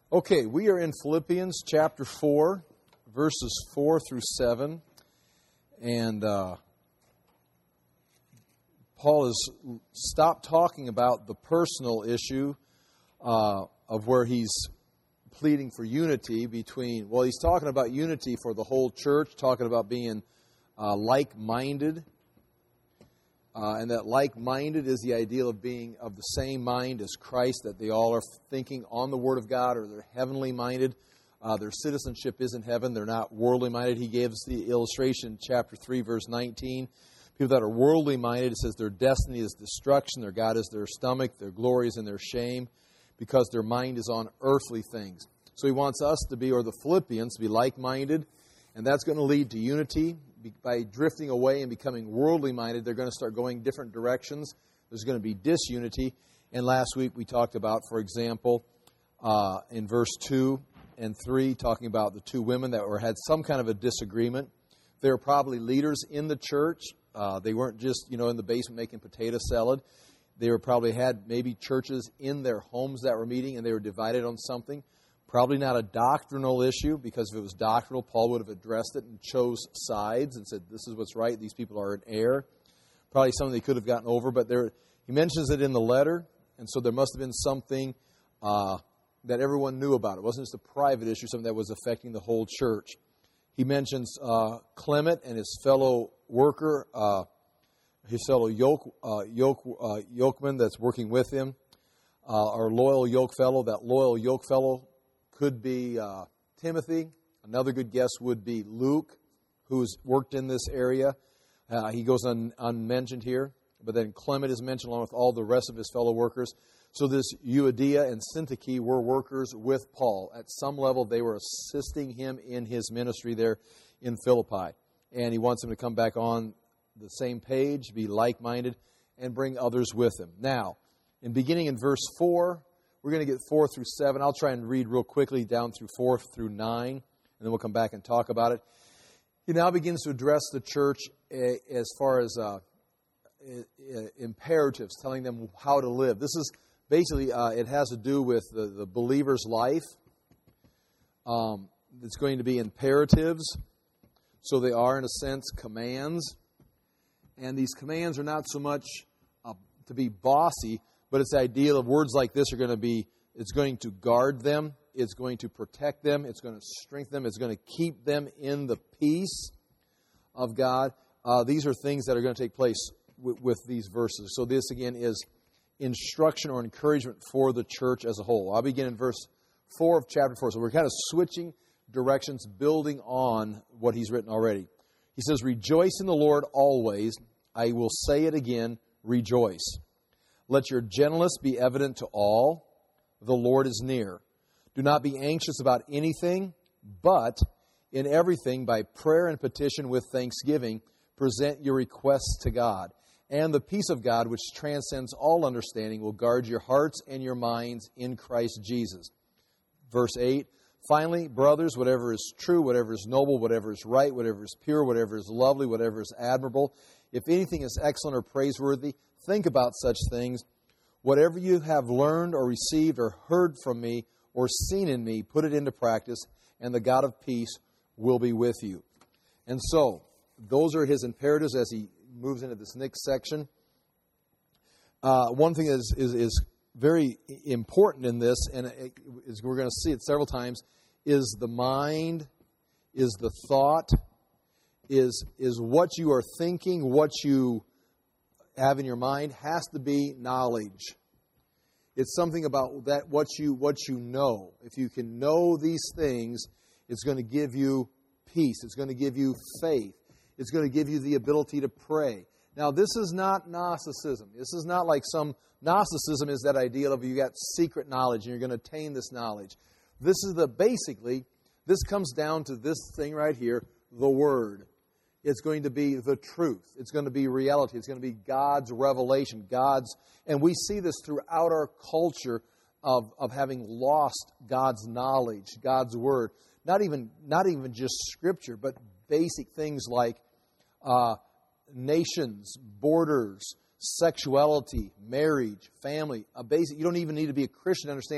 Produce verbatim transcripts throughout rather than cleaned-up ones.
Okay, we are in Philippians chapter four, verses four through seven. And uh, Paul has stopped talking about the personal issue uh, of where he's pleading for unity between, well, he's talking about unity for the whole church, talking about being uh, like-minded. Uh, and that like-minded is the ideal of being of the same mind as Christ, that they all are thinking on the Word of God, or they're heavenly minded. Uh, their citizenship is in heaven. They're not worldly minded. He gave us the illustration in chapter three, verse nineteen. People that are worldly minded, it says their destiny is destruction, their God is their stomach, their glory is in their shame, because their mind is on earthly things. So he wants us to be, or the Philippians, to be like-minded, and that's going to lead to unity. By drifting away and becoming worldly minded, they're going to start going different directions. There's going to be disunity. And last week we talked about, for example, uh, in verse two and three, talking about the two women that were had some kind of a disagreement. They were probably leaders in the church. Uh, they weren't just, you know, in the basement making potato salad. They were probably had maybe churches in their homes that were meeting, and they were divided on something. Probably not a doctrinal issue, because if it was doctrinal, Paul would have addressed it and chose sides and said, this is what's right, these people are in error. Probably something they could have gotten over, but there, he mentions it in the letter, and so there must have been something uh, that everyone knew about. It wasn't just a private issue, something that was affecting the whole church. He mentions uh, Clement and his fellow worker, uh, his fellow yoke, uh, yoke, uh, yokeman that's working with him, uh, our loyal yoke fellow. That loyal yoke fellow could be uh, Timothy. Another good guess would be Luke, who's worked in this area. Uh, he goes un, unmentioned here. But then Clement is mentioned along with all the rest of his fellow workers. So this Euodia and Syntyche were workers with Paul. At some level, they were assisting him in his ministry there in Philippi. And he wants them to come back on the same page, be like-minded, and bring others with him. Now, in beginning in verse four, we're going to get four through seven. I'll try and read real quickly down through four through nine, and then we'll come back and talk about it. He now begins to address the church as far as uh, imperatives, telling them how to live. This is basically, uh, it has to do with the, the believer's life. Um, it's going to be imperatives, so they are, in a sense, commands. And these commands are not so much uh, to be bossy, but it's the idea of words like this are going to be, it's going to guard them, it's going to protect them, it's going to strengthen them, it's going to keep them in the peace of God. Uh, these are things that are going to take place w- with these verses. So this, again, is instruction or encouragement for the church as a whole. I'll begin in verse four of chapter four. So we're kind of switching directions, building on what he's written already. He says, "Rejoice in the Lord always. I will say it again, rejoice. Let your gentleness be evident to all. The Lord is near. Do not be anxious about anything, but in everything, by prayer and petition with thanksgiving, present your requests to God. And the peace of God, which transcends all understanding, will guard your hearts and your minds in Christ Jesus." Verse eight, "Finally, brothers, whatever is true, whatever is noble, whatever is right, whatever is pure, whatever is lovely, whatever is admirable, if anything is excellent or praiseworthy, think about such things. Whatever you have learned or received or heard from me or seen in me, put it into practice, and the God of peace will be with you." And so, those are his imperatives as he moves into this next section. Uh, one thing is, is, is very important in this, and it, is, we're going to see it several times, is the mind, is the thought, is, is what you are thinking, what you have in your mind has to be knowledge. It's something about that what you what you know. If you can know these things, it's going to give you peace. It's going to give you faith. It's going to give you the ability to pray. Now, this is not Gnosticism. This is not like some Gnosticism is that idea of you got secret knowledge and you're going to attain this knowledge. This is the basically this comes down to this thing right here, the Word. It's going to be the truth. It's going to be reality. It's going to be God's revelation, God's, and we see this throughout our culture of, of having lost God's knowledge, God's Word. Not even, not even just Scripture, but basic things like uh, nations, borders, sexuality, marriage, family. A basic. You don't even need to be a Christian to understand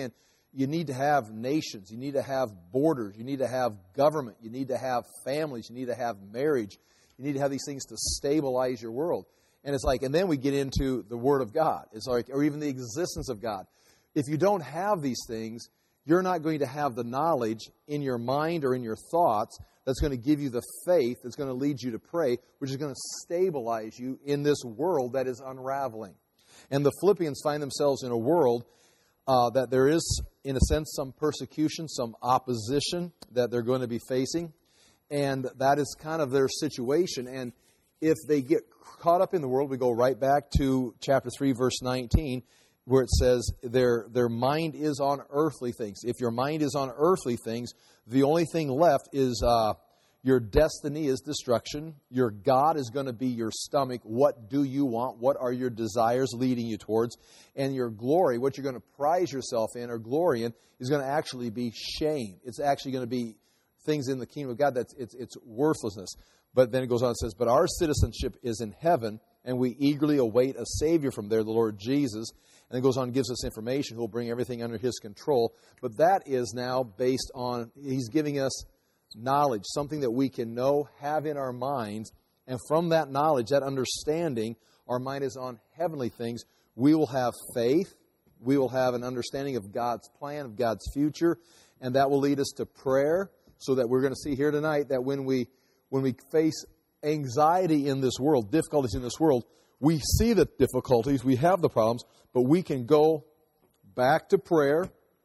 You need to have nations. You need to have borders. You need to have government. You need to have families. You need to have marriage. You need to have these things to stabilize your world. And it's like, and then we get into the Word of God. It's like, or even the existence of God. If you don't have these things, you're not going to have the knowledge in your mind or in your thoughts that's going to give you the faith that's going to lead you to pray, which is going to stabilize you in this world that is unraveling. And the Philippians find themselves in a world uh, that there is, in a sense, some persecution, some opposition that they're going to be facing. And that is kind of their situation. And if they get caught up in the world, we go right back to chapter three, verse nineteen, where it says their their mind is on earthly things. If your mind is on earthly things, the only thing left is uh, your destiny is destruction. Your God is going to be your stomach. What do you want? What are your desires leading you towards? And your glory, what you're going to prize yourself in or glory in, is going to actually be shame. It's actually going to be things in the kingdom of God that's it's, it's worthlessness. But then it goes on and says, but our citizenship is in heaven, and we eagerly await a Savior from there, the Lord Jesus. And it goes on and gives us information who will bring everything under His control. But that is now based on, He's giving us knowledge, something that we can know, have in our minds. And from that knowledge, that understanding, our mind is on heavenly things. We will have faith. We will have an understanding of God's plan, of God's future. And that will lead us to prayer, so that we're going to see here tonight that when we when we face anxiety in this world, difficulties in this world, we see the difficulties, we have the problems, but we can go back to prayer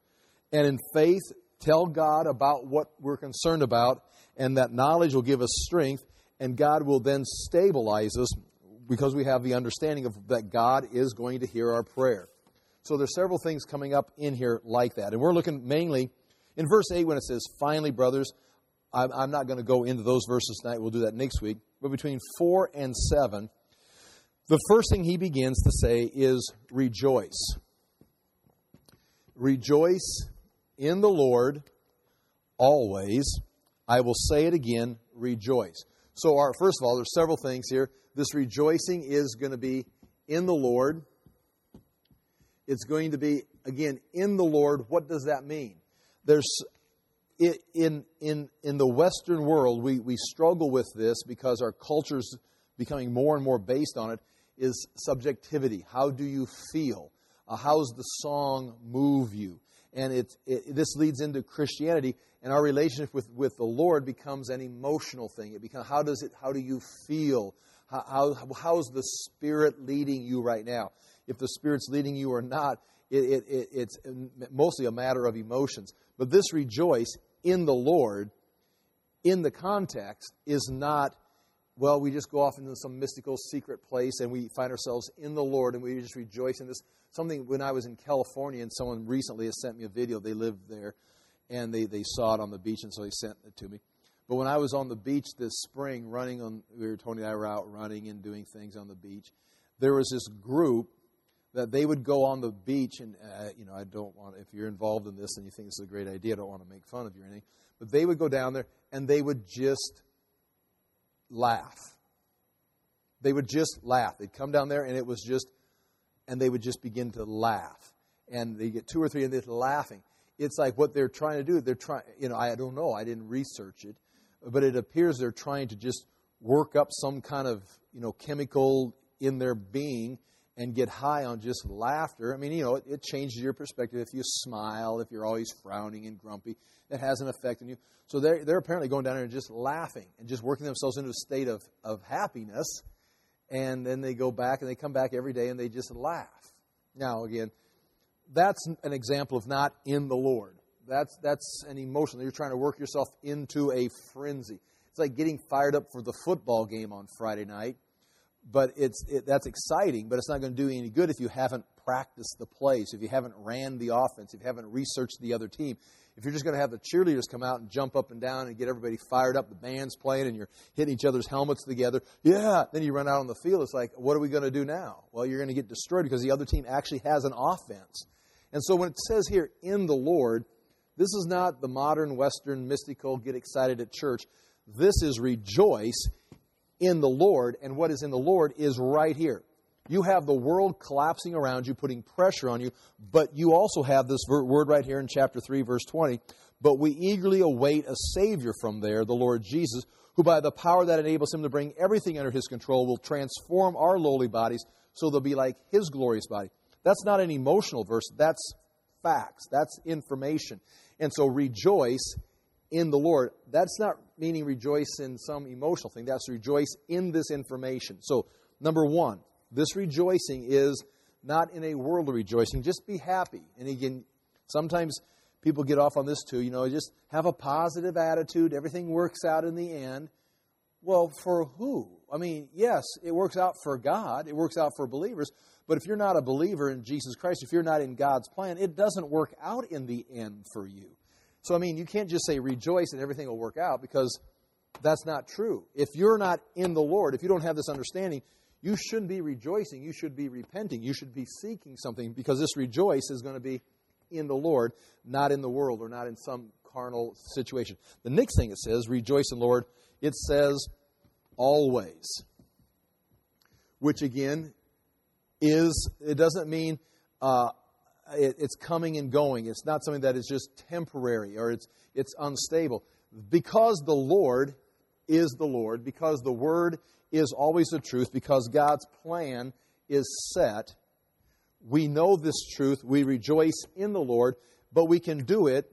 and in faith tell God about what we're concerned about, and that knowledge will give us strength, and God will then stabilize us because we have the understanding of that God is going to hear our prayer. So there's several things coming up in here like that. And we're looking mainly in verse eight when it says, finally, brothers. I'm not going to go into those verses tonight. We'll do that next week. But between four and seven, the first thing he begins to say is rejoice. Rejoice in the Lord always. I will say it again, rejoice. So our, first of all, there's several things here. This rejoicing is going to be in the Lord. It's going to be, again, in the Lord. What does that mean? There's In in in the Western world, we, we struggle with this because our culture's becoming more and more based on it, is subjectivity. How do you feel? Uh, how's the song move you? And it, it this leads into Christianity, and our relationship with, with the Lord becomes an emotional thing. It becomes, how does it? How do you feel? How, how how's the Spirit leading you right now? If the Spirit's leading you or not, it, it, it it's mostly a matter of emotions. But this rejoice in the Lord, in the context, is not, well, we just go off into some mystical secret place and we find ourselves in the Lord and we just rejoice in this. Something, when I was in California, and someone recently has sent me a video, they lived there, and they, they saw it on the beach, and so they sent it to me. But when I was on the beach this spring, running on, we were, Tony and I were out running and doing things on the beach, there was this group that they would go on the beach, and, uh, you know, I don't want, if you're involved in this and you think this is a great idea, I don't want to make fun of you or anything, but they would go down there, and they would just laugh. They would just laugh. They'd come down there, and it was just, and they would just begin to laugh. And they get two or three, and they're laughing. It's like what they're trying to do, they're trying, you know, I don't know, I didn't research it, but it appears they're trying to just work up some kind of, you know, chemical in their being and get high on just laughter. I mean, you know, it, it changes your perspective. If you smile, if you're always frowning and grumpy, it has an effect on you. So they're, they're apparently going down there and just laughing and just working themselves into a state of, of happiness. And then they go back and they come back every day and they just laugh. Now, again, that's an example of not in the Lord. That's, that's an emotion. You're trying to work yourself into a frenzy. It's like getting fired up for the football game on Friday night. But it's it, that's exciting, but it's not going to do you any good if you haven't practiced the plays, if you haven't ran the offense, if you haven't researched the other team. If you're just going to have the cheerleaders come out and jump up and down and get everybody fired up, the band's playing and you're hitting each other's helmets together, yeah, then you run out on the field. It's like, what are we going to do now? Well, you're going to get destroyed because the other team actually has an offense. And so when it says here, in the Lord, this is not the modern Western mystical get excited at church. This is rejoice in the Lord, and what is in the Lord is right here. You have the world collapsing around you, putting pressure on you, but you also have this word right here in chapter three, verse twenty, but we eagerly await a Savior from there, the Lord Jesus, who by the power that enables him to bring everything under his control will transform our lowly bodies so they'll be like his glorious body. That's not an emotional verse. That's facts. That's information. And so rejoice in the Lord. That's not meaning rejoice in some emotional thing. That's rejoice in this information. So, number one, this rejoicing is not in a worldly rejoicing. Just be happy. And again, sometimes people get off on this too. You know, just have a positive attitude. Everything works out in the end. Well, for who? I mean, yes, it works out for God. It works out for believers. But if you're not a believer in Jesus Christ, if you're not in God's plan, it doesn't work out in the end for you. So, I mean, you can't just say rejoice and everything will work out, because that's not true. If you're not in the Lord, if you don't have this understanding, you shouldn't be rejoicing. You should be repenting. You should be seeking something, because this rejoice is going to be in the Lord, not in the world or not in some carnal situation. The next thing it says, rejoice in the Lord, it says always, which again is, it doesn't mean uh, it, it's coming and going. It's not something that is just temporary or it's it's unstable. Because the Lord is the Lord, because the Word is always the truth, because God's plan is set, we know this truth, we rejoice in the Lord, but we can do it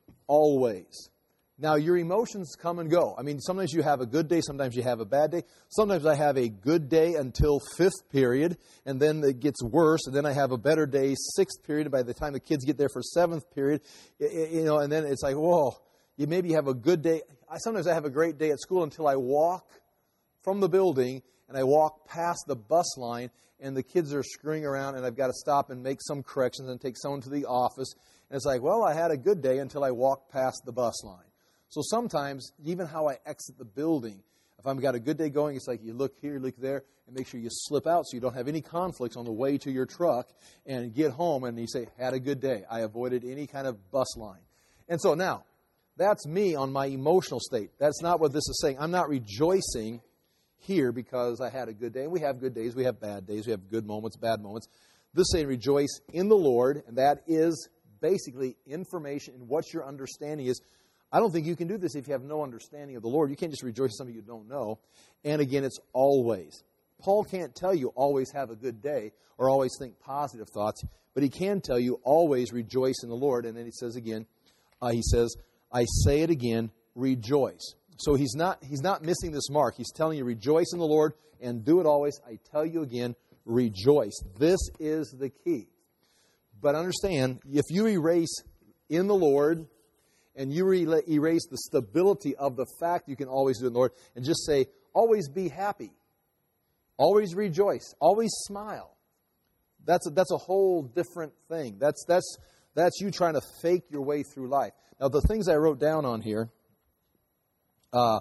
always. Now, your emotions come and go. I mean, sometimes you have a good day, sometimes you have a bad day. Sometimes I have a good day until fifth period, and then it gets worse, and then I have a better day, sixth period, and by the time the kids get there for seventh period, you know, and then it's like, whoa, you maybe have a good day. I, sometimes I have a great day at school until I walk from the building, and I walk past the bus line, and the kids are screwing around, and I've got to stop and make some corrections and take someone to the office. And it's like, well, I had a good day until I walked past the bus line. So sometimes, even how I exit the building, if I've got a good day going, it's like you look here, look there, and make sure you slip out so you don't have any conflicts on the way to your truck and get home and you say, had a good day. I avoided any kind of bus line. And so now, that's me on my emotional state. That's not what this is saying. I'm not rejoicing here because I had a good day. And we have good days, we have bad days, we have good moments, bad moments. This is saying rejoice in the Lord, and that is basically information in what your understanding is. I don't think you can do this if you have no understanding of the Lord. You can't just rejoice in something you don't know. And again, it's always. Paul can't tell you always have a good day or always think positive thoughts, but he can tell you always rejoice in the Lord. And then he says again, uh, he says, I say it again, rejoice. So he's not he's not missing this mark. He's telling you rejoice in the Lord and do it always. I tell you again, rejoice. This is the key. But understand, if you erase in the Lord and you re- erase the stability of the fact you can always do it in the Lord and just say, always be happy, always rejoice, always smile. That's a, that's a whole different thing. That's that's that's you trying to fake your way through life. Now, the things I wrote down on here, uh,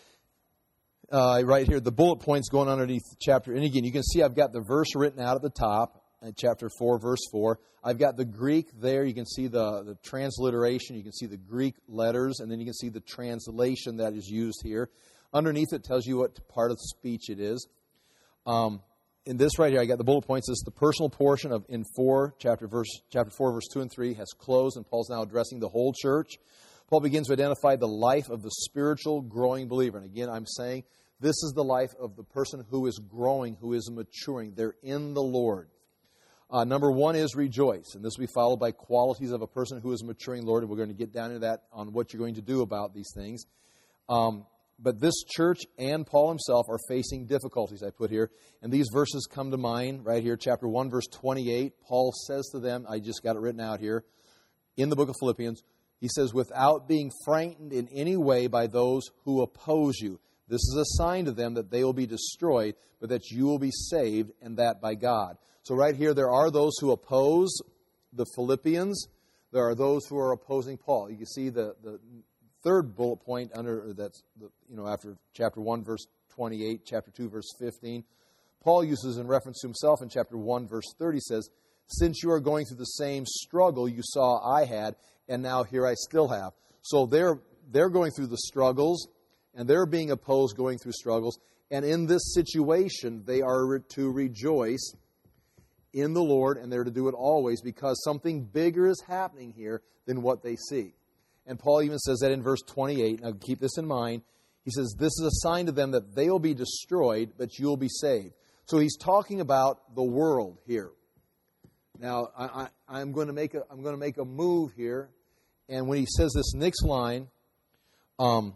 uh, right here, the bullet points going underneath the chapter. And again, you can see I've got the verse written out at the top, in chapter four, verse four. I've got the Greek there. You can see the, the transliteration. You can see the Greek letters, and then you can see the translation that is used here. Underneath it tells you what part of the speech it is. Um, in this right here, I got the bullet points. This is the personal portion of in four, chapter verse, chapter four, verse two and three has closed, and Paul's now addressing the whole church. Paul begins to identify the life of the spiritual growing believer. And again, I'm saying this is the life of the person who is growing, who is maturing. They're in the Lord. Uh, number one is rejoice. And this will be followed by qualities of a person who is maturing, Lord. And we're going to get down to that on what you're going to do about these things. Um, but this church and Paul himself are facing difficulties, I put here. And these verses come to mind right here. Chapter one, verse twenty-eight. Paul says to them, I just got it written out here, in the book of Philippians. He says, without being frightened in any way by those who oppose you. This is a sign to them that they will be destroyed, but that you will be saved, and that by God. So right here, there are those who oppose the Philippians. There are those who are opposing Paul. You can see the, the third bullet point under that's the, you know after chapter one, verse twenty-eight, chapter two, verse fifteen. Paul uses in reference to himself in chapter one, verse thirty, says, since you are going through the same struggle you saw I had, and now here I still have. So they're they're going through the struggles, and they're being opposed going through struggles. And in this situation, they are to rejoice in the Lord, and they're to do it always because something bigger is happening here than what they see. And Paul even says that in verse twenty-eight. Now keep this in mind. He says, this is a sign to them that they will be destroyed, but you'll be saved. So he's talking about the world here. Now, I, I, I'm going to make a, I'm going to make a move here. And when he says this next line, um,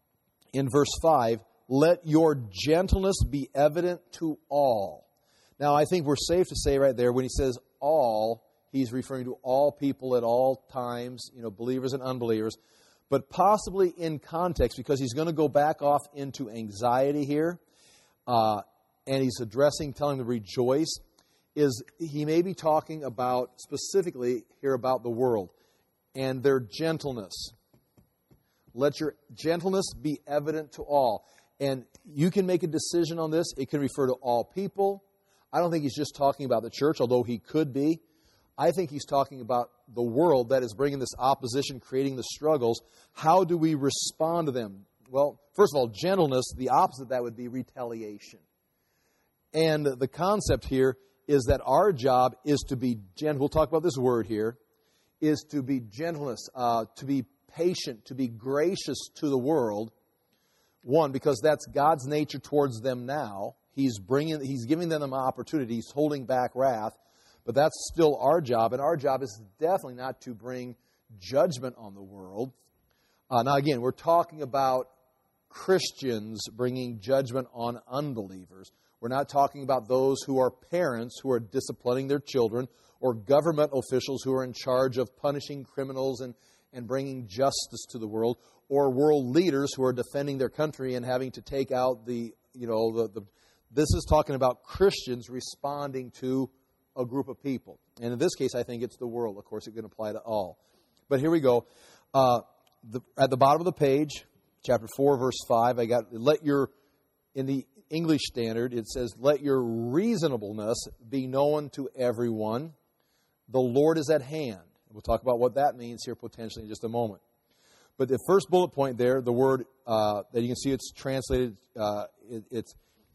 in verse five, let your gentleness be evident to all. Now, I think we're safe to say right there, when he says all, he's referring to all people at all times, you know, believers and unbelievers, but possibly in context, because he's going to go back off into anxiety here, uh, and he's addressing, telling them to rejoice, is he may be talking about, specifically here about the world, and their gentleness. Let your gentleness be evident to all. And you can make a decision on this. It can refer to all people. I don't think he's just talking about the church, although he could be. I think he's talking about the world that is bringing this opposition, creating the struggles. How do we respond to them? Well, first of all, gentleness, the opposite of that would be retaliation. And the concept here is that our job is to be gentle. We'll talk about this word here, is to be gentleness, uh, to be patient, to be gracious to the world. One, because that's God's nature towards them now. He's bringing, He's giving them an opportunity. He's holding back wrath. But that's still our job, and our job is definitely not to bring judgment on the world. Uh, now, again, we're talking about Christians bringing judgment on unbelievers. We're not talking about those who are parents who are disciplining their children, or government officials who are in charge of punishing criminals and, and bringing justice to the world, or world leaders who are defending their country and having to take out the, you know, the, the this is talking about Christians responding to a group of people. And in this case, I think it's the world. Of course, it can apply to all. But here we go. Uh, the, at the bottom of the page, chapter four, verse five, I got, let your, in the English Standard, it says, let your reasonableness be known to everyone. The Lord is at hand. We'll talk about what that means here potentially in just a moment. But the first bullet point there, the word uh, that you can see it's translated, uh, it, it's,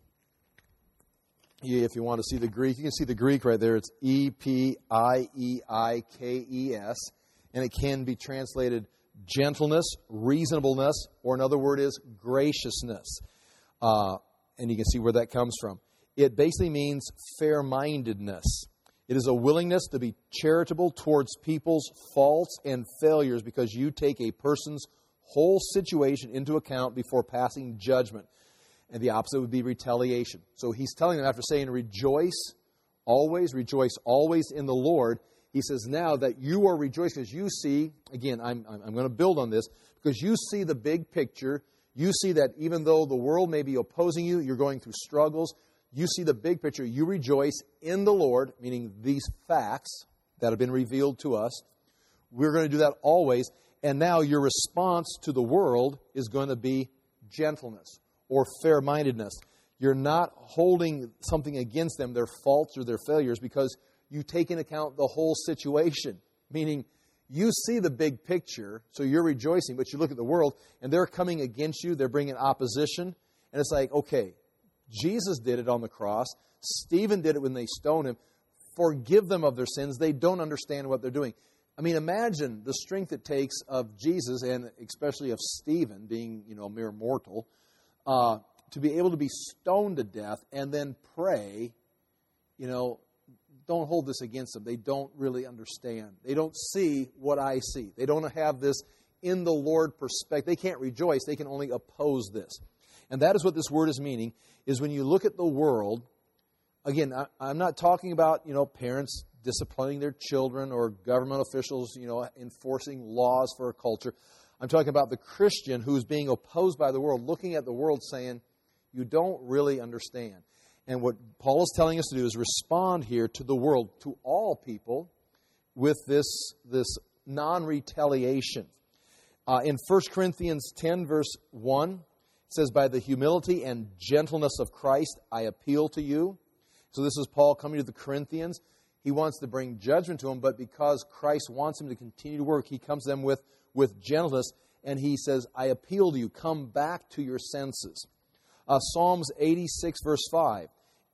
if you want to see the Greek, you can see the Greek right there. It's E P I E I K E S. And it can be translated gentleness, reasonableness, or another word is graciousness. Uh, and you can see where that comes from. It basically means fair-mindedness. It is a willingness to be charitable towards people's faults and failures because you take a person's whole situation into account before passing judgment. And the opposite would be retaliation. So he's telling them, after saying rejoice always, rejoice always in the Lord, he says now that you are rejoicing because you see, again, I'm, I'm going to build on this, because you see the big picture. You see that even though the world may be opposing you, you're going through struggles, you see the big picture. You rejoice in the Lord, meaning these facts that have been revealed to us. We're going to do that always. And now your response to the world is going to be gentleness or fair-mindedness. You're not holding something against them, their faults or their failures, because you take into account the whole situation. Meaning, you see the big picture, so you're rejoicing, but you look at the world, and they're coming against you, they're bringing opposition, and it's like, okay, Jesus did it on the cross, Stephen did it when they stoned him, forgive them of their sins, they don't understand what they're doing. I mean, imagine the strength it takes of Jesus, and especially of Stephen, being, you know, a mere mortal, Uh, to be able to be stoned to death and then pray, you know, don't hold this against them. They don't really understand. They don't see what I see. They don't have this in the Lord perspective. They can't rejoice. They can only oppose this. And that is what this word is meaning, is when you look at the world, again, I, I'm not talking about, you know, parents disciplining their children or government officials, you know, enforcing laws for a culture. I'm talking about the Christian who's being opposed by the world, looking at the world saying, you don't really understand. And what Paul is telling us to do is respond here to the world, to all people, with this, this non-retaliation. Uh, in First Corinthians ten, verse one, it says, by the humility and gentleness of Christ, I appeal to you. So this is Paul coming to the Corinthians. He wants to bring judgment to them, but because Christ wants him to continue to work, he comes to them with with gentleness, and he says, I appeal to you, come back to your senses. Uh, Psalms eighty-six, verse five,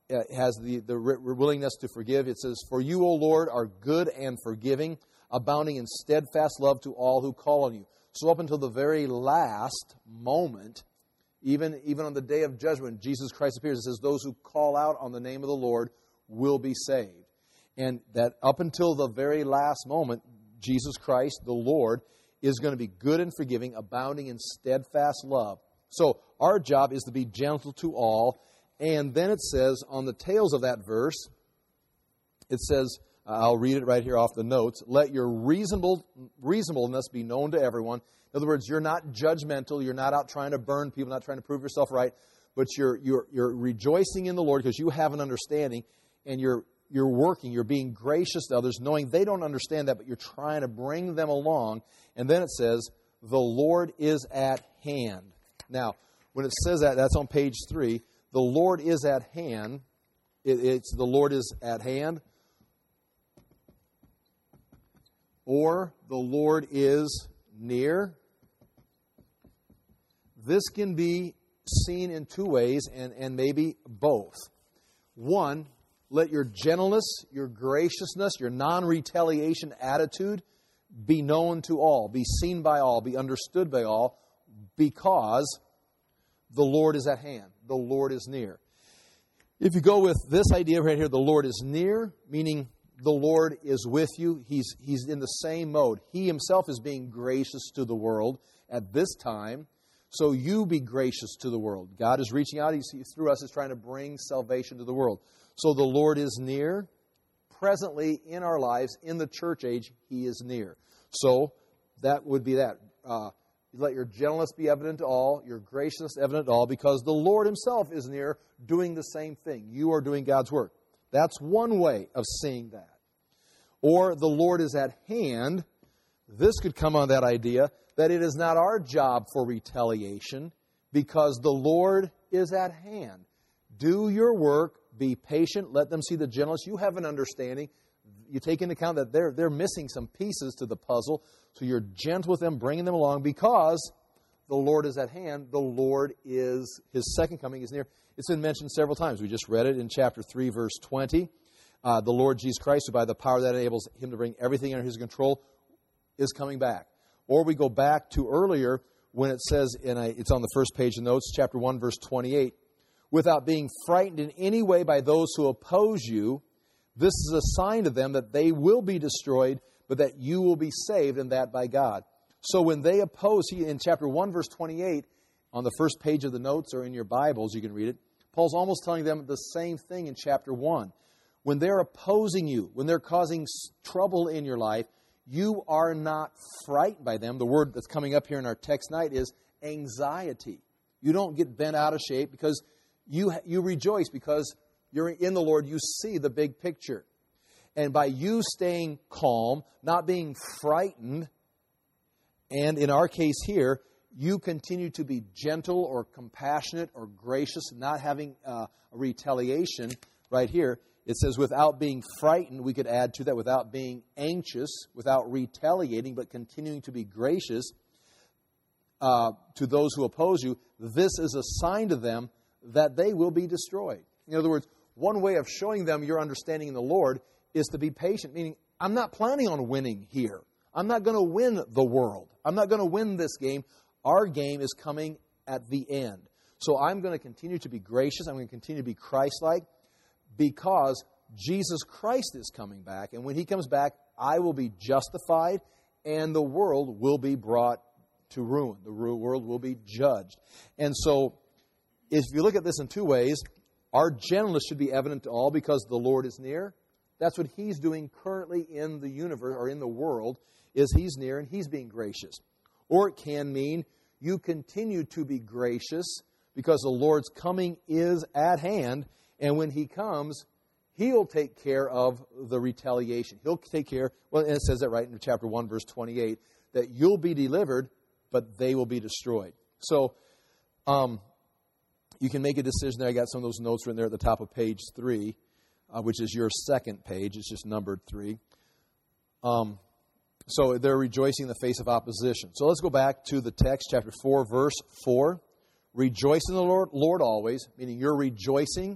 has the, the willingness to forgive. It says, "For you, O Lord, are good and forgiving, abounding in steadfast love to all who call on you." So up until the very last moment, even, even on the day of judgment, Jesus Christ appears. It says, those who call out on the name of the Lord will be saved. And that up until the very last moment, Jesus Christ, the Lord, is going to be good and forgiving, abounding in steadfast love. So our job is to be gentle to all. And then it says, on the tails of that verse, it says, I'll read it right here off the notes, "Let your reasonable reasonableness be known to everyone." In other words, you're not judgmental. You're not out trying to burn people, not trying to prove yourself right. But you're you're you're rejoicing in the Lord because you have an understanding, and you're you're working. You're being gracious to others, knowing they don't understand that, but you're trying to bring them along. And then it says, "The Lord is at hand." Now, when it says that, that's on page three. The Lord is at hand. It, it's the Lord is at hand. Or the Lord is near. This can be seen in two ways, and, and maybe both. One, let your gentleness, your graciousness, your non-retaliation attitude be known to all, be seen by all, be understood by all, because the Lord is at hand. The Lord is near. If you go with this idea right here, the Lord is near, meaning the Lord is with you. He's, he's in the same mode. He himself is being gracious to the world at this time. So you be gracious to the world. God is reaching out. He's, through us, is trying to bring salvation to the world. So the Lord is near. Presently in our lives, in the church age, He is near. So that would be that. Uh, let your gentleness be evident to all, your graciousness evident to all, because the Lord Himself is near doing the same thing. You are doing God's work. That's one way of seeing that. Or the Lord is at hand. This could come on that idea that it is not our job for retaliation because the Lord is at hand. Do your work. Be patient. Let them see the gentleness. You have an understanding. You take into account that they're, they're missing some pieces to the puzzle. So you're gentle with them, bringing them along because the Lord is at hand. The Lord is, His second coming is near. It's been mentioned several times. We just read it in chapter three, verse twenty. Uh, the Lord Jesus Christ, who by the power that enables Him to bring everything under His control, is coming back. Or we go back to earlier when it says, and it's on the first page of notes, chapter one, verse twenty-eight, "Without being frightened in any way by those who oppose you, this is a sign to them that they will be destroyed, but that you will be saved, and that by God." So when they oppose, in chapter one, verse twenty-eight, on the first page of the notes or in your Bibles, you can read it, Paul's almost telling them the same thing in chapter one. When they're opposing you, when they're causing trouble in your life, you are not frightened by them. The word that's coming up here in our text tonight is anxiety. You don't get bent out of shape because you you rejoice because you're in the Lord. You see the big picture. And by you staying calm, not being frightened, and in our case here, you continue to be gentle or compassionate or gracious, not having uh, a retaliation right here. It says without being frightened, we could add to that without being anxious, without retaliating, but continuing to be gracious uh, to those who oppose you. This is a sign to them that they will be destroyed. In other words, one way of showing them your understanding in the Lord is to be patient, meaning I'm not planning on winning here. I'm not going to win the world. I'm not going to win this game. Our game is coming at the end. So I'm going to continue to be gracious. I'm going to continue to be Christ-like because Jesus Christ is coming back. And when He comes back, I will be justified and the world will be brought to ruin. The world will be judged. And so if you look at this in two ways, our gentleness should be evident to all because the Lord is near. That's what He's doing currently in the universe or in the world, is He's near and He's being gracious. Or it can mean you continue to be gracious because the Lord's coming is at hand, and when He comes, He'll take care of the retaliation. He'll take care, well, and it says that right in chapter one, verse twenty-eight, that you'll be delivered, but they will be destroyed. So, um, you can make a decision there. I got some of those notes written there at the top of page three, uh, which is your second page. It's just numbered three. Um, so they're rejoicing in the face of opposition. So let's go back to the text, chapter four, verse four. Rejoice in the Lord, Lord always, meaning you're rejoicing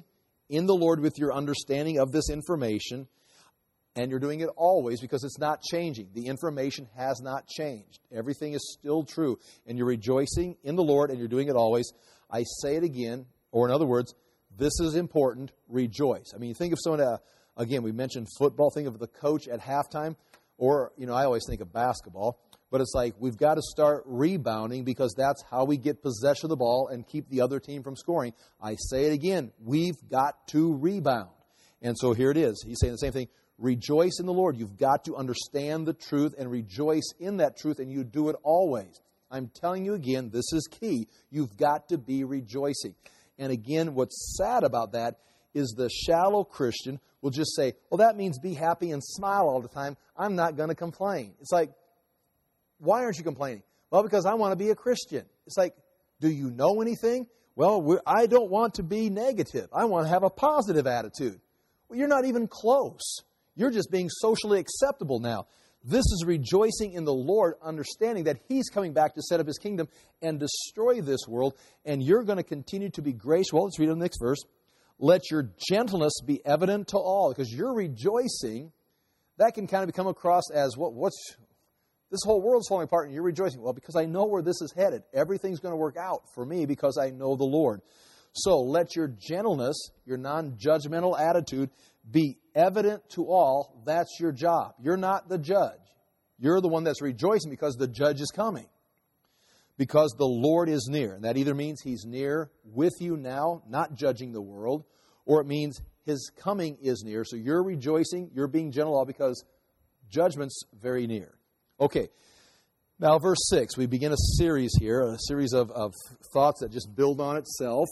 in the Lord with your understanding of this information, and you're doing it always because it's not changing. The information has not changed. Everything is still true. And you're rejoicing in the Lord and you're doing it always. I say it again, or in other words, this is important, rejoice. I mean, you think of someone, uh, again, we mentioned football, think of the coach at halftime, or, you know, I always think of basketball, but it's like we've got to start rebounding because that's how we get possession of the ball and keep the other team from scoring. I say it again, we've got to rebound. And so here it is. He's saying the same thing. Rejoice in the Lord. You've got to understand the truth and rejoice in that truth, and you do it always. I'm telling you again, this is key. You've got to be rejoicing. And again, what's sad about that is the shallow Christian will just say, well, that means be happy and smile all the time. I'm not going to complain. It's like, why aren't you complaining? Well, because I want to be a Christian. It's like, do you know anything? Well, we're, I don't want to be negative. I want to have a positive attitude. Well, you're not even close. You're just being socially acceptable now. This is rejoicing in the Lord, understanding that He's coming back to set up His kingdom and destroy this world, and you're going to continue to be gracious. Well, let's read the next verse. Let your gentleness be evident to all, because you're rejoicing. That can kind of come across as, what, what's, this whole world's falling apart and you're rejoicing. Well, because I know where this is headed. Everything's going to work out for me because I know the Lord. So let your gentleness, your non-judgmental attitude, be evident to all. That's your job. You're not the judge. You're the one that's rejoicing because the judge is coming. Because the Lord is near. And that either means He's near with you now, not judging the world, or it means His coming is near. So you're rejoicing, you're being gentle, all because judgment's very near. Okay, now verse six. We begin a series here, a series of, of thoughts that just build on itself.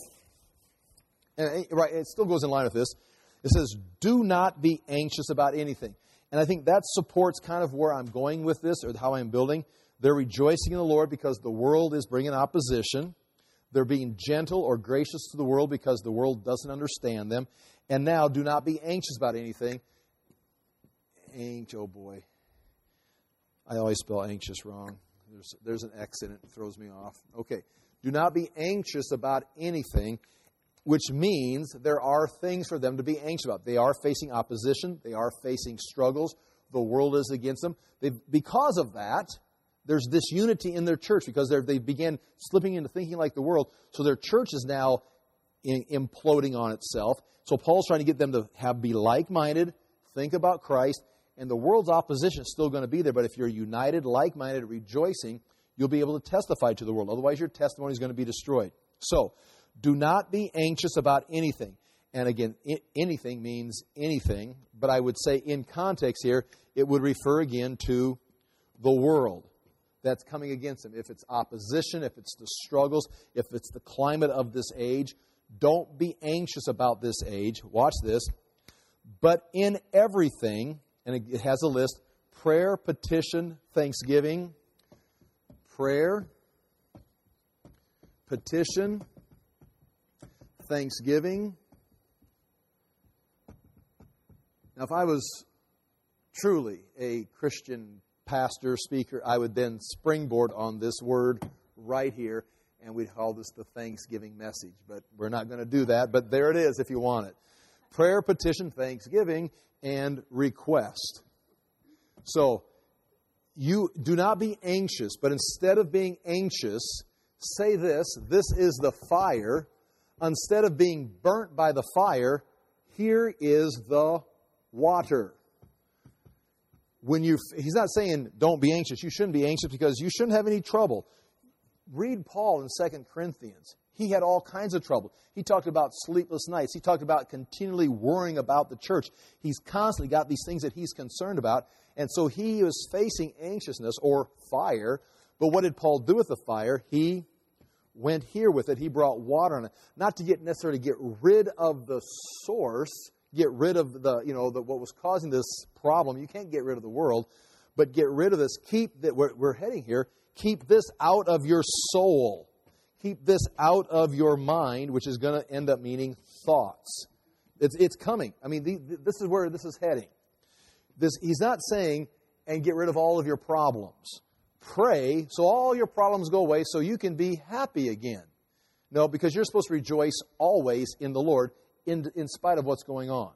And right, it still goes in line with this. It says, do not be anxious about anything. And I think that supports kind of where I'm going with this, or how I'm building. They're rejoicing in the Lord because the world is bringing opposition. They're being gentle or gracious to the world because the world doesn't understand them. And now, do not be anxious about anything. Anx, oh boy. I always spell anxious wrong. There's, there's an X in it. It throws me off. Okay. Do not be anxious about anything, which means there are things for them to be anxious about. They are facing opposition. They are facing struggles. The world is against them. They, because of that, there's disunity in their church because they began slipping into thinking like the world. So their church is now in, imploding on itself. So Paul's trying to get them to have be like-minded, think about Christ, and the world's opposition is still going to be there. But if you're united, like-minded, rejoicing, you'll be able to testify to the world. Otherwise, your testimony is going to be destroyed. So, do not be anxious about anything. And again, anything means anything. But I would say in context here, it would refer again to the world that's coming against them. If it's opposition, if it's the struggles, if it's the climate of this age, don't be anxious about this age. Watch this. But in everything, and it has a list, prayer, petition, thanksgiving, prayer, petition, thanksgiving. Now, if I was truly a Christian pastor, speaker, I would then springboard on this word right here, and we'd call this the Thanksgiving message. But we're not going to do that, but there it is if you want it. Prayer, petition, thanksgiving, and request. So, you do not be anxious, but instead of being anxious, say this, this is the fire. Instead of being burnt by the fire, here is the water. When you, he's not saying don't be anxious. You shouldn't be anxious because you shouldn't have any trouble. Read Paul in Second Corinthians. He had all kinds of trouble. He talked about sleepless nights. He talked about continually worrying about the church. He's constantly got these things that he's concerned about. And so he was facing anxiousness or fire. But what did Paul do with the fire? He went here with it. He brought water on it. Not to get necessarily get rid of the source, get rid of the, you know, the, what was causing this problem. You can't get rid of the world, but get rid of this. Keep that, we're, we're heading here. Keep this out of your soul. Keep this out of your mind, which is going to end up meaning thoughts. It's, it's coming. I mean, the, this is where this is heading. This, he's not saying, and get rid of all of your problems. Pray so all your problems go away so you can be happy again. No, because you're supposed to rejoice always in the Lord, in, in spite of what's going on.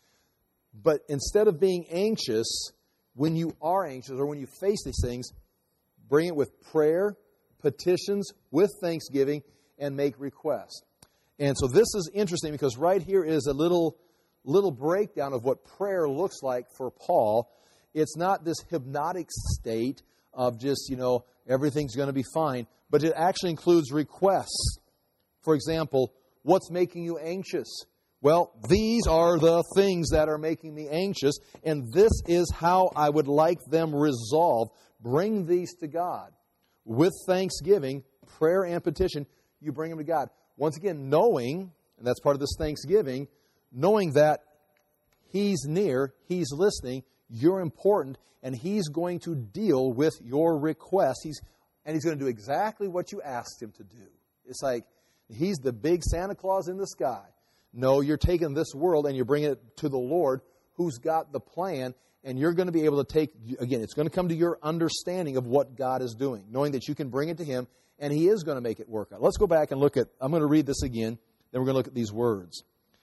But instead of being anxious, when you are anxious or when you face these things, bring it with prayer, petitions, with thanksgiving, and make requests. And so this is interesting because right here is a little, little breakdown of what prayer looks like for Paul. It's not this hypnotic state of just, you know, everything's going to be fine, but it actually includes requests. For example, what's making you anxious? Well, these are the things that are making me anxious, and this is how I would like them resolved. Bring these to God. With thanksgiving, prayer and petition, you bring them to God. Once again, knowing, and that's part of this thanksgiving, knowing that He's near, He's listening, you're important, and He's going to deal with your request. He's, and He's going to do exactly what you asked Him to do. It's like He's the big Santa Claus in the sky. No, you're taking this world and you're bringing it to the Lord who's got the plan, and you're going to be able to take, again, it's going to come to your understanding of what God is doing, knowing that you can bring it to Him, and He is going to make it work out. Let's go back and look at, I'm going to read this again, then we're going to look at these words.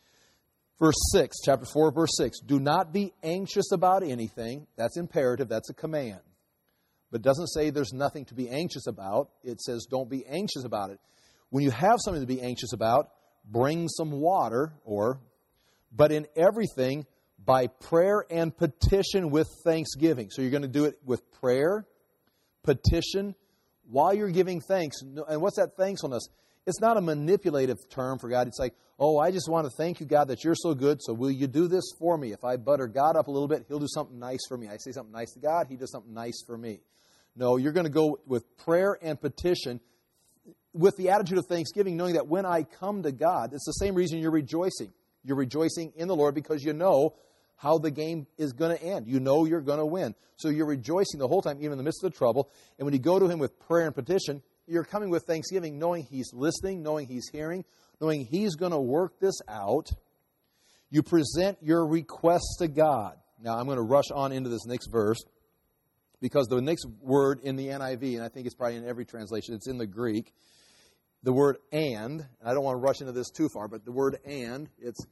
Verse six, chapter four, verse six, do not be anxious about anything. That's imperative, that's a command. But it doesn't say there's nothing to be anxious about. It says don't be anxious about it. When you have something to be anxious about, bring some water, or, but in everything, by prayer and petition with thanksgiving. So you're going to do it with prayer, petition, while you're giving thanks. And what's that thankfulness? It's not a manipulative term for God. It's like, oh, I just want to thank you, God, that you're so good, so will you do this for me? If I butter God up a little bit, He'll do something nice for me. I say something nice to God, He does something nice for me. No, you're going to go with prayer and petition with the attitude of thanksgiving, knowing that when I come to God, it's the same reason you're rejoicing. You're rejoicing in the Lord because you know how the game is going to end. You know you're going to win. So you're rejoicing the whole time, even in the midst of the trouble. And when you go to Him with prayer and petition, you're coming with thanksgiving, knowing He's listening, knowing He's hearing, knowing He's going to work this out. You present your requests to God. Now, I'm going to rush on into this next verse because the next word in the N I V, and I think it's probably in every translation, it's in the Greek, the word and, and I don't want to rush into this too far, but the word and, it's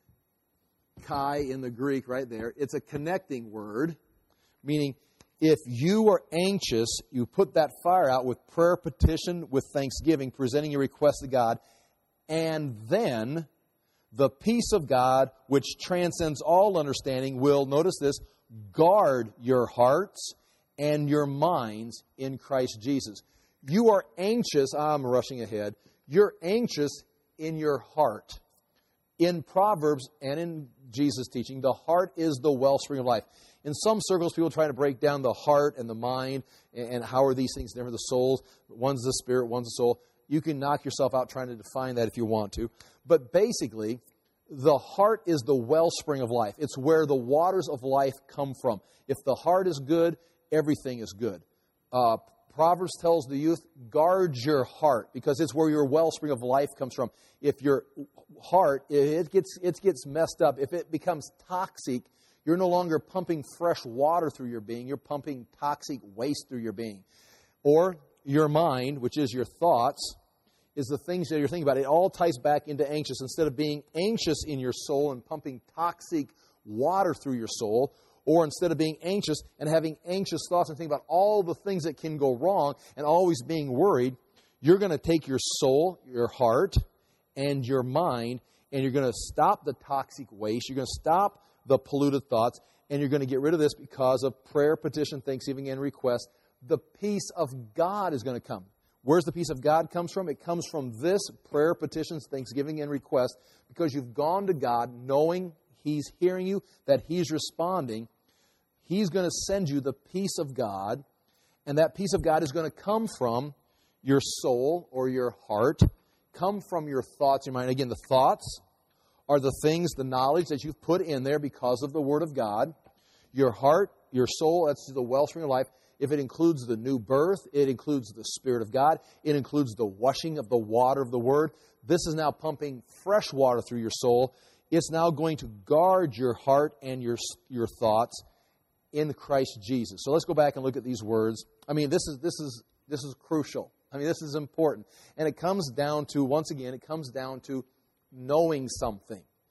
kai in the Greek right there. It's a connecting word, meaning if you are anxious, you put that fire out with prayer, petition, with thanksgiving, presenting your request to God, and then the peace of God, which transcends all understanding, will, notice this, guard your hearts and your minds in Christ Jesus. You are anxious, I'm rushing ahead, you're anxious in your heart. In Proverbs and in Jesus' teaching, the heart is the wellspring of life. In some circles, people try to break down the heart and the mind and how are these things different, the souls. One's the spirit, one's the soul. You can knock yourself out trying to define that if you want to. But basically, the heart is the wellspring of life. It's where the waters of life come from. If the heart is good, everything is good. Uh, Proverbs tells the youth, guard your heart, because it's where your wellspring of life comes from. If your heart, it gets, it gets messed up, if it becomes toxic, you're no longer pumping fresh water through your being. You're pumping toxic waste through your being. Or your mind, which is your thoughts, is the things that you're thinking about. It all ties back into anxious. Instead of being anxious in your soul and pumping toxic water through your soul, or instead of being anxious and having anxious thoughts and thinking about all the things that can go wrong and always being worried, you're going to take your soul, your heart, and your mind, and you're going to stop the toxic waste. You're going to stop the polluted thoughts, and you're going to get rid of this because of prayer, petition, thanksgiving, and request. The peace of God is going to come. Where's the peace of God comes from? It comes from this prayer, petitions, thanksgiving, and request, because you've gone to God knowing He's hearing you, that He's responding. He's going to send you the peace of God, and that peace of God is going to come from your soul or your heart, come from your thoughts, your mind. Again, the thoughts are the things, the knowledge that you've put in there because of the Word of God. Your heart, your soul, that's the wellspring of life. If it includes the new birth, it includes the Spirit of God, it includes the washing of the water of the Word. This is now pumping fresh water through your soul. It's now going to guard your heart and your, your thoughts in Christ Jesus. So let's go back and look at these words. I mean, this is this is this is crucial. I mean, this is important. And it comes down to, once again, it comes down to knowing something.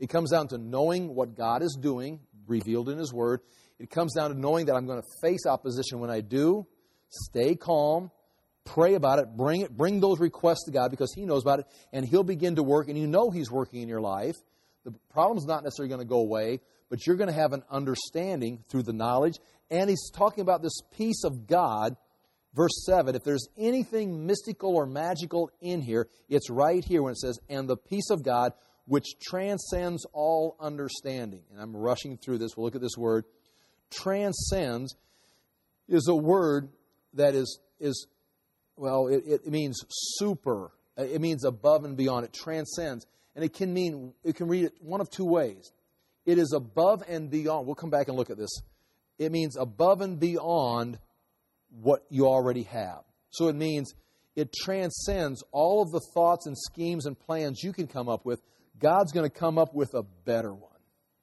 It comes down to knowing what God is doing, revealed in His Word. It comes down to knowing that I'm going to face opposition when I do. Stay calm. Pray about it. Bring it. Bring those requests to God because He knows about it. And He'll begin to work. And you know He's working in your life. The problem's not necessarily going to go away. But you're going to have an understanding through the knowledge. And He's talking about this peace of God. Verse seven, if there's anything mystical or magical in here, it's right here when it says, and the peace of God, which transcends all understanding. And I'm rushing through this. We'll look at this word. Transcends is a word that is, is well, it, it means super. It means above and beyond. It transcends. And it can mean, it can read it one of two ways. It is above and beyond. We'll come back and look at this. It means above and beyond what you already have. So it means it transcends all of the thoughts and schemes and plans you can come up with. God's going to come up with a better one.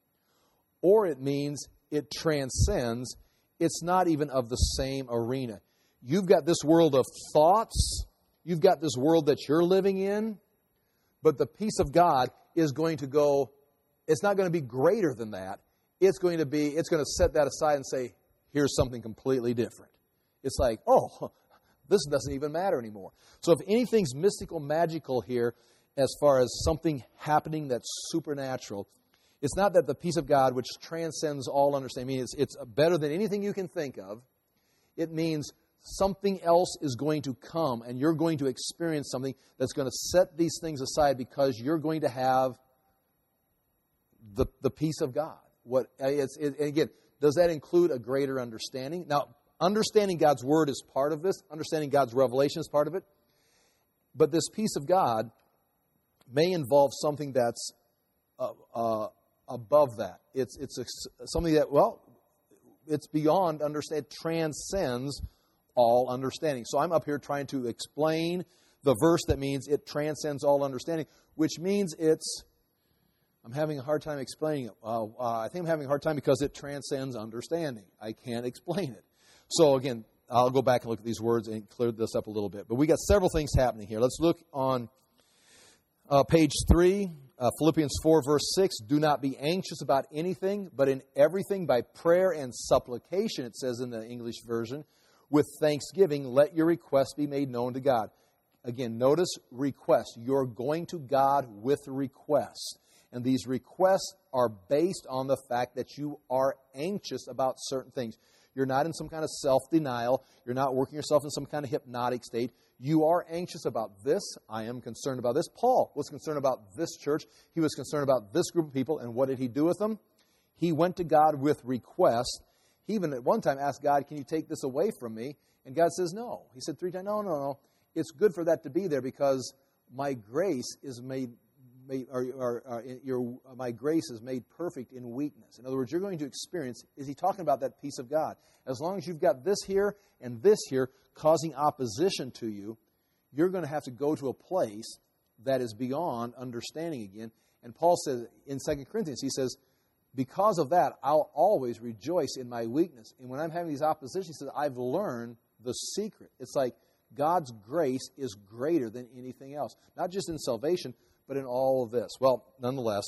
Or it means it transcends. It's not even of the same arena. You've got this world of thoughts. You've got this world that you're living in. But the peace of God is going to go, it's not going to be greater than that. It's going to be, it's going to set that aside and say, here's something completely different. It's like, oh, this doesn't even matter anymore. So if anything's mystical, magical here, as far as something happening that's supernatural, it's not that the peace of God, which transcends all understanding, I mean, it's, it's better than anything you can think of. It means something else is going to come, and you're going to experience something that's going to set these things aside because you're going to have the, the peace of God. What it's, it, and again, does that include a greater understanding? Now, understanding God's Word is part of this. Understanding God's revelation is part of it. But this peace of God may involve something that's uh, uh, above that. It's it's a, something that, well, it's beyond understand, transcends all understanding. So I'm up here trying to explain the verse that means it transcends all understanding, which means it's, I'm having a hard time explaining it. Uh, uh, I think I'm having a hard time because it transcends understanding. I can't explain it. So again, I'll go back and look at these words and clear this up a little bit. But we got several things happening here. Let's look on uh, page three, uh, Philippians four, verse six. Do not be anxious about anything, but in everything by prayer and supplication, it says in the English version, with thanksgiving, let your requests be made known to God. Again, notice request. You're going to God with requests. And these requests are based on the fact that you are anxious about certain things. You're not in some kind of self-denial. You're not working yourself in some kind of hypnotic state. You are anxious about this. I am concerned about this. Paul was concerned about this church. He was concerned about this group of people. And what did he do with them? He went to God with requests. He even at one time asked God, can you take this away from me? And God says, no. He said three times, no, no, no. It's good for that to be there because my grace is made Made, or, or, or your, my grace is made perfect in weakness. In other words, you're going to experience, is he talking about that peace of God? As long as you've got this here and this here causing opposition to you, you're going to have to go to a place that is beyond understanding again. And Paul says in Second Corinthians, he says, because of that, I'll always rejoice in my weakness. And when I'm having these oppositions, he says, I've learned the secret. It's like God's grace is greater than anything else. Not just in salvation, but in all of this. Well, nonetheless.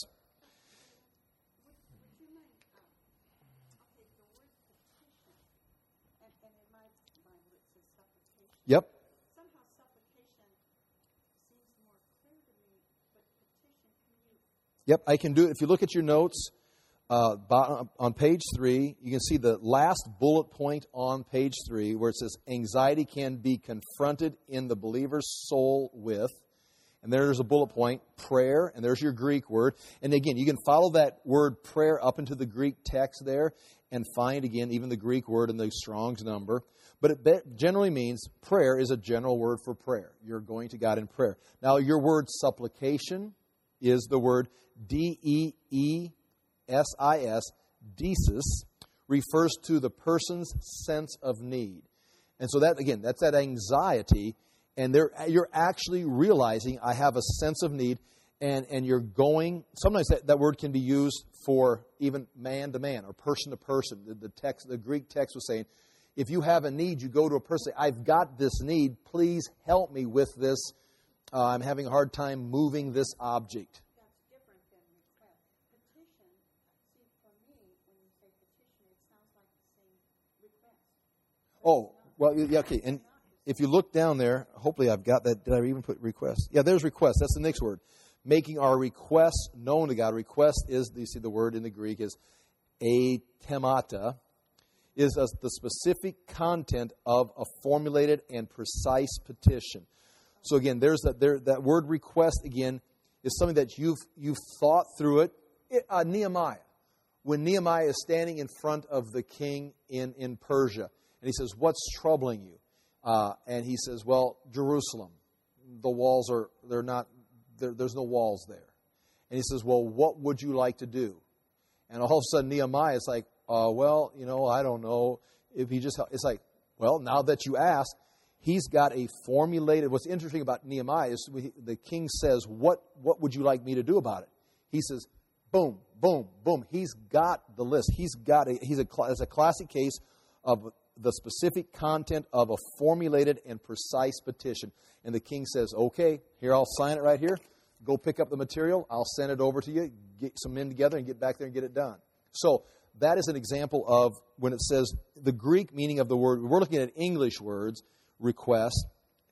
Yep. Somehow supplication seems more clear to me, but petition, can you? Yep, I can do it. If you look at your notes, uh, on page three, you can see the last bullet point on page three where it says, anxiety can be confronted in the believer's soul with. And there's a bullet point, prayer, and there's your Greek word. And again, you can follow that word prayer up into the Greek text there and find, again, even the Greek word in the Strong's number. But it generally means prayer is a general word for prayer. You're going to God in prayer. Now, your word supplication is the word D E E S I S, desis, refers to the person's sense of need. And so that, again, that's that anxiety. And you're actually realizing I have a sense of need, and, and you're going, sometimes that, that word can be used for even man to man or person to person. The, the text, the Greek text was saying, if you have a need, you go to a person, I've got this need, please help me with this. Uh, I'm having a hard time moving this object. That's different than request. Oh, well, yeah, okay. And if you look down there, hopefully I've got that. Did I even put request? Yeah, there's request. That's the next word. Making our requests known to God. Request is, you see the word in the Greek is atemata, is a, the specific content of a formulated and precise petition. So again, there's that, there, that word request, again, is something that you've, you've thought through it. it uh, Nehemiah. When Nehemiah is standing in front of the king in, in Persia, and he says, what's troubling you? Uh, and he says, well, Jerusalem, the walls are, they're not, there, there's no walls there. And he says, well, what would you like to do? And all of a sudden Nehemiah is like, uh, well, you know, I don't know. If he just, it's like, well, now that you ask, he's got a formulated, what's interesting about Nehemiah is the king says, what, what would you like me to do about it? He says, boom, boom, boom. He's got the list. He's got a, he's a, it's a classic case of the specific content of a formulated and precise petition. And the king says, okay, here, I'll sign it right here. Go pick up the material. I'll send it over to you. Get some men together and get back there and get it done. So that is an example of when it says the Greek meaning of the word. We're looking at English words, request.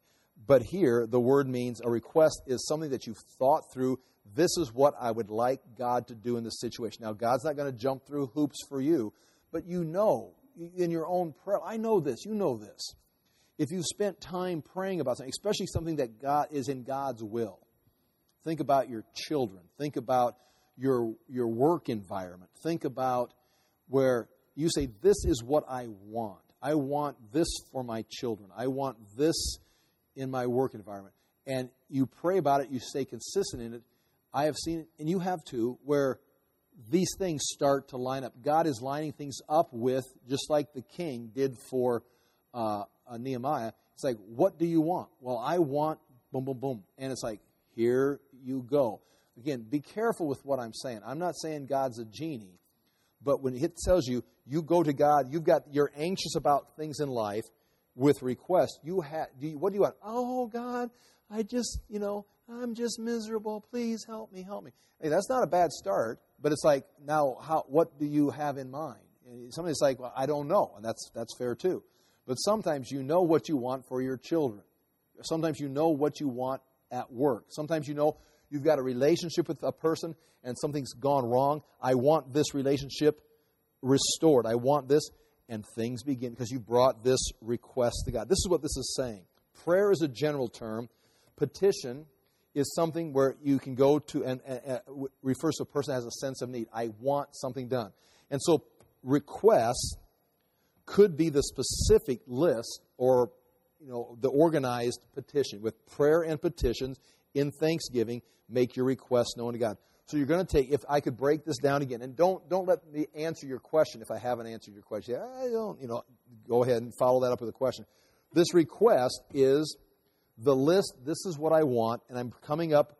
But here, the word means a request is something that you've thought through. This is what I would like God to do in this situation. Now, God's not going to jump through hoops for you, but you know in your own prayer, I know this, you know this. If you've spent time praying about something, especially something that God is in God's will, think about your children. Think about your, your work environment. Think about where you say, this is what I want. I want this for my children. I want this in my work environment. And you pray about it, you stay consistent in it. I have seen it, and you have too, where these things start to line up. God is lining things up with, just like the king did for uh, uh, Nehemiah. It's like, what do you want? Well, I want boom, boom, boom. And it's like, here you go. Again, be careful with what I'm saying. I'm not saying God's a genie, but when it tells you, you go to God, you've got, you're anxious about things in life with requests. You have, do you, what do you want? Oh, God, I just, you know, I'm just miserable. Please help me, help me. Hey, that's not a bad start, but it's like, now, how? What do you have in mind? Somebody's like, well, I don't know, and that's that's fair too. But sometimes you know what you want for your children. Sometimes you know what you want at work. Sometimes you know you've got a relationship with a person and something's gone wrong. I want this relationship restored. I want this, and things begin because you brought this request to God. This is what this is saying. Prayer is a general term. Petition is something where you can go to and, and, and refers to a person who has a sense of need. I want something done. And so requests could be the specific list or, you know, the organized petition. With prayer and petitions in thanksgiving, make your requests known to God. So you're going to take, if I could break this down again, and don't don't let me answer your question if I haven't answered your question. I don't, you know, go ahead and follow that up with a question. This request is the list, this is what I want, and I'm coming up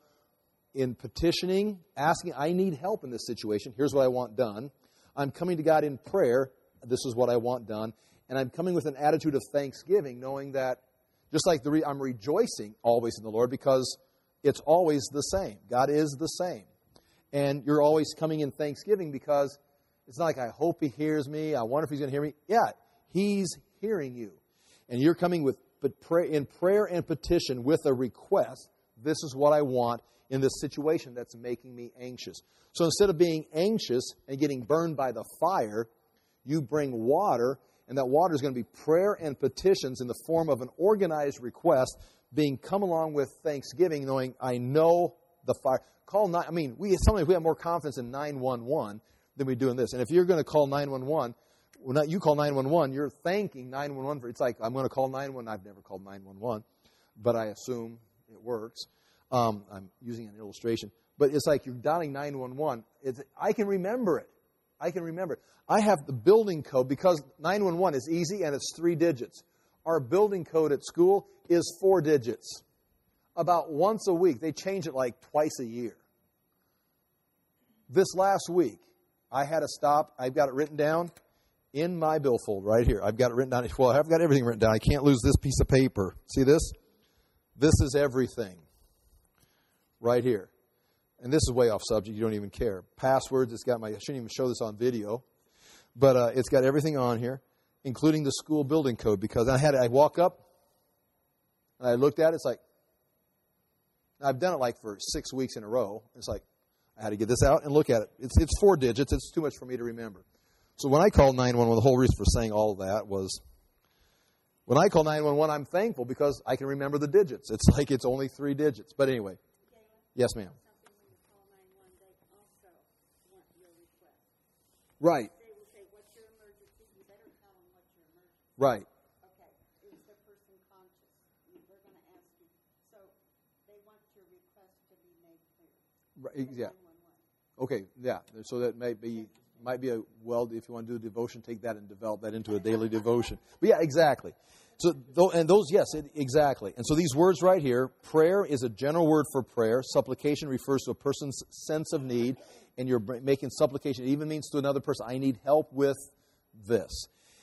in petitioning, asking, I need help in this situation. Here's what I want done. I'm coming to God in prayer. This is what I want done. And I'm coming with an attitude of thanksgiving, knowing that just like the re- I'm rejoicing always in the Lord because it's always the same. God is the same. And you're always coming in thanksgiving because it's not like I hope He hears me. I wonder if He's going to hear me. Yeah, He's hearing you. And you're coming with but pray, in prayer and petition with a request. This is what I want in this situation that's making me anxious. So instead of being anxious and getting burned by the fire, you bring water, and that water is going to be prayer and petitions in the form of an organized request being come along with thanksgiving, knowing I know the fire. Call nine. I mean, we sometimes we have more confidence in nine one one than we do in this. And if you're going to call nine one one, when not you call nine one one, you're thanking nine one one for. It's like I'm going to call nine one one. I've never called nine one one, but I assume it works. Um, I'm using an illustration, but it's like you're dialing nine one one. It's I can remember it. I can remember it. I have the building code because nine one one is easy and it's three digits. Our building code at school is four digits. About once a week, they change it like twice a year. This last week, I had to stop. I've got it written down in my billfold right here. I've got it written down. Well, I've got everything written down. I can't lose this piece of paper. See this? This is everything right here. And this is way off subject. You don't even care. Passwords. It's got my, I shouldn't even show this on video. But uh, it's got everything on here. including the school building code, because I had I walk up and I looked at it. It's like I've done it like for six weeks in a row. It's like I had to get this out and look at it. It's it's four digits. It's too much for me to remember. So when I called nine one one, the whole reason for saying all of that was when I call nine one one, I'm thankful because I can remember the digits. It's like it's only three digits. But anyway, yes, ma'am. Right. They will say, what's your emergency? You better tell them what's your emergency. Right. Okay. Is the person conscious? We're going to ask you. So they want your request to be made clear. Right. Yeah. Okay. Yeah. So that may be might be a well. If you want to do a devotion, take that and develop that into a daily devotion. But yeah, exactly. So and those yes, it, exactly. And so these words right here, prayer is a general word for prayer. Supplication refers to a person's sense of need. And you're making supplication. It even means to another person, I need help with this.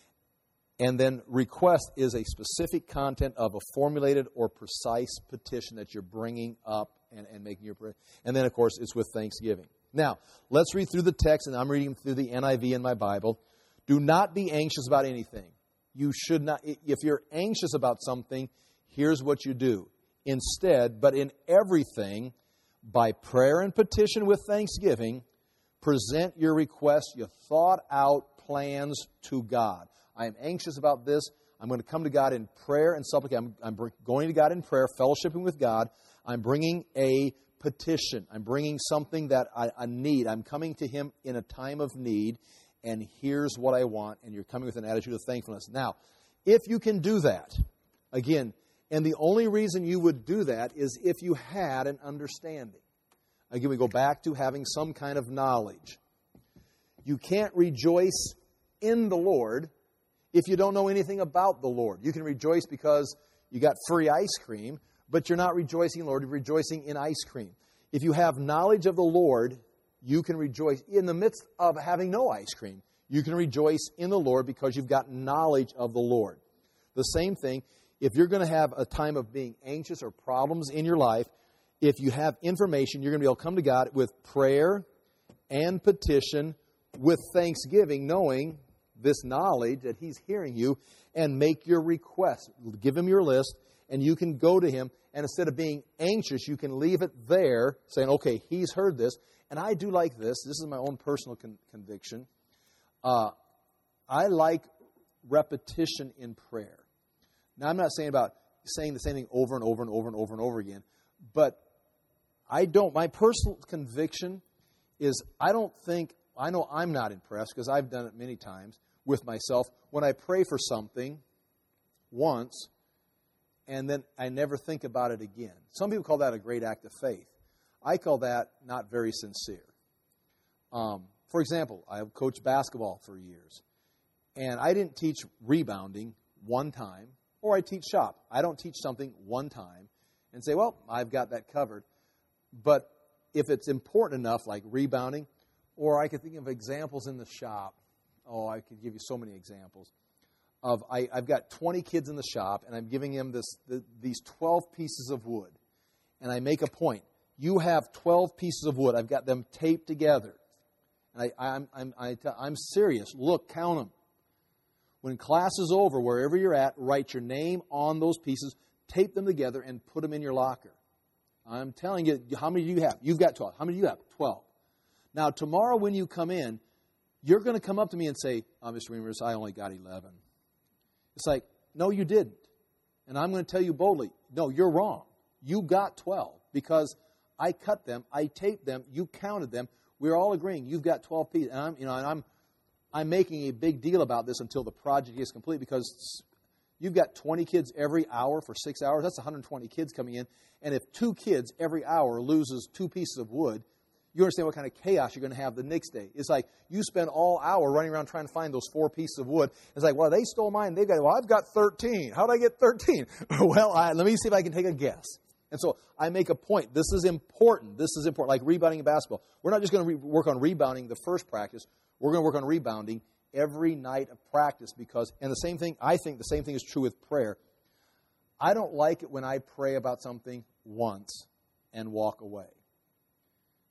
And then request is a specific content of a formulated or precise petition that you're bringing up and, and making your prayer. And then, of course, it's with thanksgiving. Now, let's read through the text, and I'm reading through the N I V in my Bible. Do not be anxious about anything. You should not. If you're anxious about something, here's what you do. Instead, but in everything, by prayer and petition with thanksgiving, present your requests, your thought out plans to God. I am anxious about this. I'm going to come to God in prayer and supplication. I'm, I'm going to God in prayer, fellowshipping with God. I'm bringing a petition. I'm bringing something that I, I need. I'm coming to Him in a time of need, and here's what I want, and you're coming with an attitude of thankfulness. Now, if you can do that, again, and the only reason you would do that is if you had an understanding. Again, we go back to having some kind of knowledge. You can't rejoice in the Lord if you don't know anything about the Lord. You can rejoice because you got free ice cream, but you're not rejoicing in the Lord, you're rejoicing in ice cream. If you have knowledge of the Lord, you can rejoice in the midst of having no ice cream. You can rejoice in the Lord because you've got knowledge of the Lord. The same thing, if you're going to have a time of being anxious or problems in your life, if you have information, you're going to be able to come to God with prayer and petition with thanksgiving, knowing this knowledge that He's hearing you, and make your request. Give Him your list, and you can go to Him, and instead of being anxious, you can leave it there, saying, okay, He's heard this, and I do like this. This is my own personal con- conviction. Uh, I like repetition in prayer. Now, I'm not saying about saying the same thing over and over and over and over and over again, but I don't, my personal conviction is I don't think, I know I'm not impressed because I've done it many times with myself. When I pray for something once and then I never think about it again. Some people call that a great act of faith. I call that not very sincere. Um, for example, I've coached basketball for years, and I didn't teach rebounding one time, or I teach shop. I don't teach something one time and say, well, I've got that covered. But if it's important enough, like rebounding, or I could think of examples in the shop. Oh, I could give you so many examples. Of I, I've got twenty kids in the shop, and I'm giving them this the, these twelve pieces of wood. And I make a point. You have twelve pieces of wood. I've got them taped together. And I, I'm, I'm, I tell, I'm serious. Look, count them. When class is over, wherever you're at, write your name on those pieces, tape them together, and put them in your locker. I'm telling you, how many do you have? You've got twelve. How many do you have? twelve. Now, tomorrow when you come in, you're going to come up to me and say, oh, Mister Reimers, I only got eleven. It's like, no, you didn't. And I'm going to tell you boldly, no, you're wrong. You got twelve because I cut them, I taped them, you counted them. We're all agreeing you've got twelve pieces. And I'm, you know, and I'm, I'm making a big deal about this until the project is complete because you've got twenty kids every hour for six hours. That's one hundred twenty kids coming in. And if two kids every hour loses two pieces of wood, you understand what kind of chaos you're going to have the next day. It's like you spend all hour running around trying to find those four pieces of wood. It's like, well, they stole mine. They've got, well, I've got thirteen. How did I get thirteen? well, I, let me see if I can take a guess. And so I make a point. This is important. This is important. Like rebounding in basketball. We're not just going to re- work on rebounding the first practice. We're going to work on rebounding every night of practice because, and the same thing, I think the same thing is true with prayer. I don't like it when I pray about something once and walk away.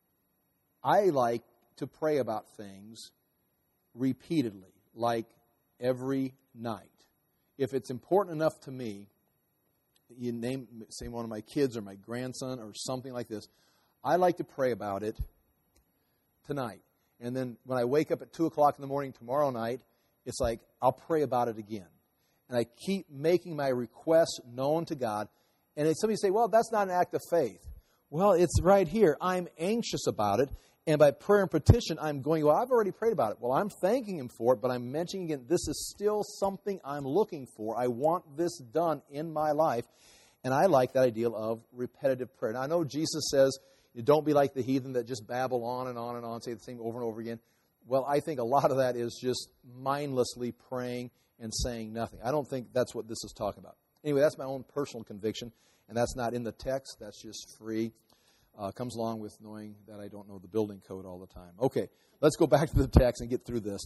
I like to pray about things repeatedly, like every night. If it's important enough to me, you name, say one of my kids or my grandson or something like this, I like to pray about it tonight. And then when I wake up at two o'clock in the morning tomorrow night, it's like I'll pray about it again. And I keep making my requests known to God. And then somebody say, well, that's not an act of faith. Well, it's right here. I'm anxious about it. And by prayer and petition, I'm going, well, I've already prayed about it. Well, I'm thanking Him for it, but I'm mentioning again, this is still something I'm looking for. I want this done in my life. And I like that idea of repetitive prayer. Now, I know Jesus says, you don't be like the heathen that just babble on and on and on, say the same over and over again. Well, I think a lot of that is just mindlessly praying and saying nothing. I don't think that's what this is talking about. Anyway, that's my own personal conviction, and that's not in the text. That's just free. Uh, comes along with knowing that I don't know the building code all the time. Okay, let's go back to the text and get through this.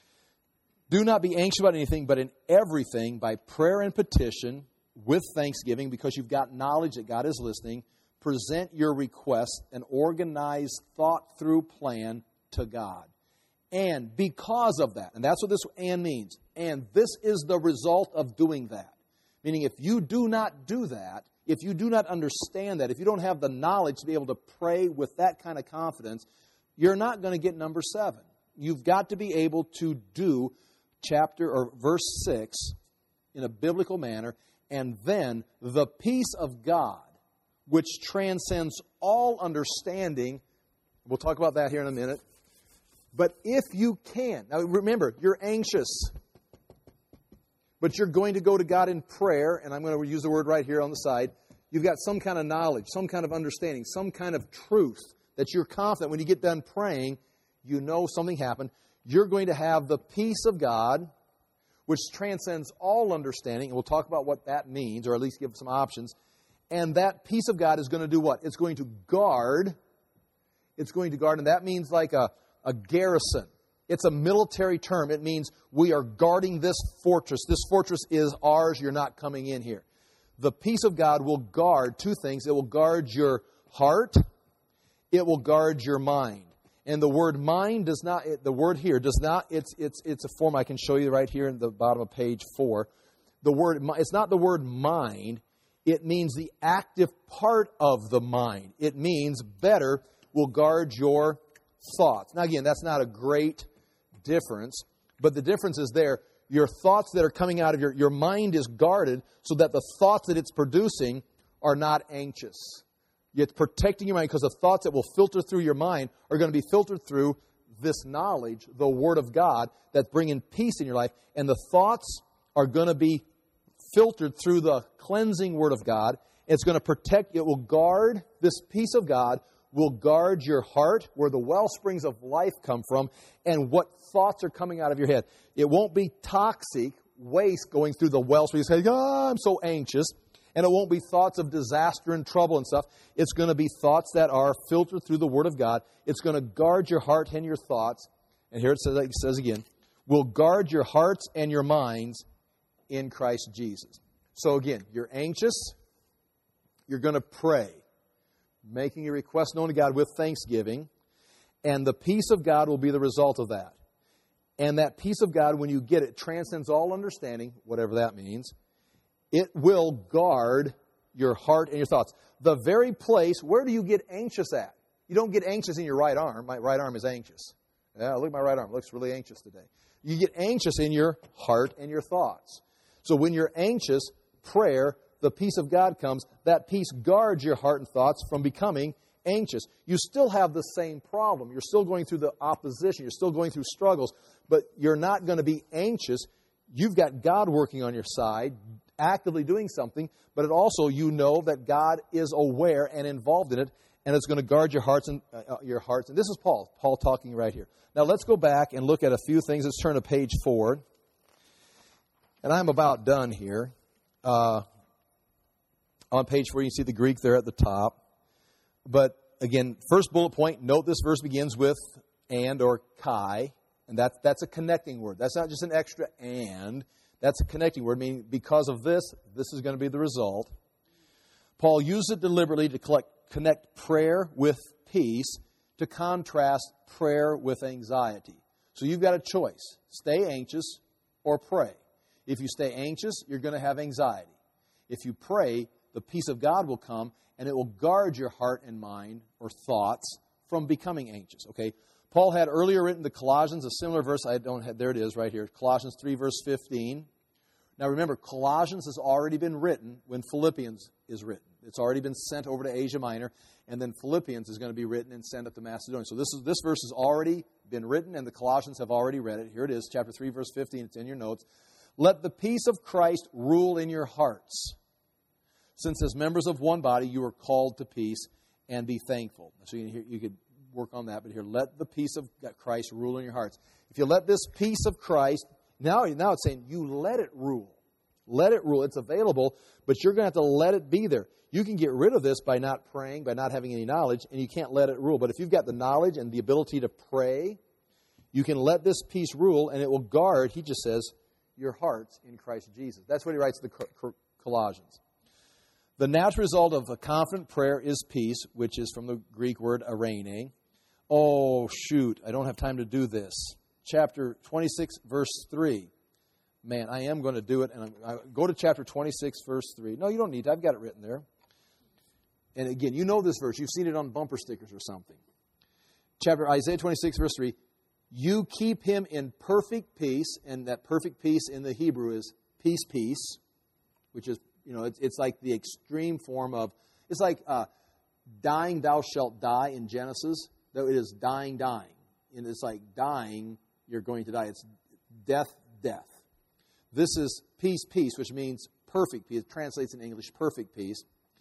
Do not be anxious about anything, but in everything, by prayer and petition, with thanksgiving, because you've got knowledge that God is listening, present your request, an organized, thought-through plan to God. And because of that, and that's what this and means, and this is the result of doing that. Meaning if you do not do that, if you do not understand that, if you don't have the knowledge to be able to pray with that kind of confidence, you're not going to get number seven. You've got to be able to do chapter or verse six in a biblical manner, and then the peace of God, which transcends all understanding. We'll talk about that here in a minute. But if you can, now remember, you're anxious, but you're going to go to God in prayer, and I'm going to use the word right here on the side. You've got some kind of knowledge, some kind of understanding, some kind of truth that you're confident when you get done praying, you know something happened. You're going to have the peace of God, which transcends all understanding, and we'll talk about what that means, or at least give some options. And that peace of God is going to do what? It's going to guard. It's going to guard, and that means like a, a garrison. It's a military term. It means we are guarding this fortress. This fortress is ours. You're not coming in here. The peace of God will guard two things. It will guard your heart. It will guard your mind. And the word mind does not, the word here does not, it's it's it's a form I can show you right here in the bottom of page four. The word, it's not the word mind. It means the active part of the mind. It means better will guard your thoughts. Now again, that's not a great difference, but the difference is there. Your thoughts that are coming out of your, your mind is guarded so that the thoughts that it's producing are not anxious. It's protecting your mind because the thoughts that will filter through your mind are going to be filtered through this knowledge, the Word of God, that's bringing peace in your life. And the thoughts are going to be filtered through the cleansing Word of God. It's going to protect, it will guard, this peace of God will guard your heart, where the well springs of life come from, and what thoughts are coming out of your head. It won't be toxic waste going through the well springs. You say, oh, I'm so anxious. And it won't be thoughts of disaster and trouble and stuff. It's going to be thoughts that are filtered through the Word of God. It's going to guard your heart and your thoughts. And here it says, it says again, will guard your hearts and your minds in Christ Jesus. So again, you're anxious. You're going to pray, making your request known to God with thanksgiving. And the peace of God will be the result of that. And that peace of God, when you get it, transcends all understanding, whatever that means. It will guard your heart and your thoughts. The very place, where do you get anxious at? You don't get anxious in your right arm. My right arm is anxious. Yeah, look at my right arm. It looks really anxious today. You get anxious in your heart and your thoughts. So when you're anxious, prayer, the peace of God comes. That peace guards your heart and thoughts from becoming anxious. You still have the same problem. You're still going through the opposition. You're still going through struggles. But you're not going to be anxious. You've got God working on your side, actively doing something, but it also, you know that God is aware and involved in it, and it's going to guard your hearts and uh, your hearts. And this is Paul, Paul talking right here. Now let's go back and look at a few things. Let's turn to page four, and I'm about done here. Uh, on page four, you can see the Greek there at the top. But again, first bullet point, note this verse begins with and or kai, and that's that's a connecting word. That's not just an extra and. That's a connecting word, meaning because of this, this is going to be the result. Paul used it deliberately to collect, connect prayer with peace, to contrast prayer with anxiety. So you've got a choice. Stay anxious or pray. If you stay anxious, you're going to have anxiety. If you pray, the peace of God will come, and it will guard your heart and mind or thoughts from becoming anxious. Okay? Paul had earlier written to Colossians a similar verse. I don't have, there it is right here. Colossians three, verse fifteen. Now remember, Colossians has already been written when Philippians is written. It's already been sent over to Asia Minor, and then Philippians is going to be written and sent up to Macedonia. So this is this verse has already been written, and the Colossians have already read it. Here it is, chapter three, verse fifteen. It's in your notes. Let the peace of Christ rule in your hearts, since as members of one body you are called to peace, and be thankful. So you, you could work on that, but here, let the peace of Christ rule in your hearts. If you let this peace of Christ, now, now it's saying you let it rule. Let it rule. It's available, but you're going to have to let it be there. You can get rid of this by not praying, by not having any knowledge, and you can't let it rule. But if you've got the knowledge and the ability to pray, you can let this peace rule, and it will guard, he just says, your hearts in Christ Jesus. That's what he writes to the Colossians. The natural result of a confident prayer is peace, which is from the Greek word eirene. Oh, shoot, I don't have time to do this. Chapter twenty-six, verse three. Man, I am going to do it. And I'm, I go to chapter twenty-six, verse three. No, you don't need to. I've got it written there. And again, you know this verse. You've seen it on bumper stickers or something. Chapter Isaiah twenty-six, verse three. You keep him in perfect peace. And that perfect peace in the Hebrew is peace, peace. Which is, you know, it's, it's like the extreme form of, it's like uh, dying thou shalt die in Genesis. Though it is dying, dying. And it's like dying, you're going to die. It's death, death. This is peace, peace, which means perfect peace. It translates in English, perfect peace.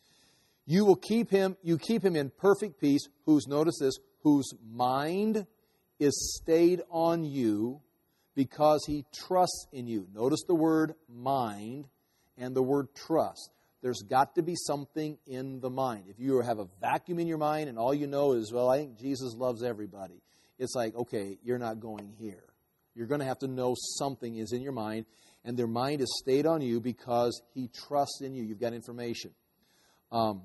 You will keep him, you keep him in perfect peace, whose, notice this, whose mind is stayed on you because he trusts in you. Notice the word mind and the word trust. There's got to be something in the mind. If you have a vacuum in your mind and all you know is, well, I think Jesus loves everybody, it's like, okay, you're not going here. You're going to have to know something is in your mind, and their mind is stayed on you because he trusts in you. You've got information. Um,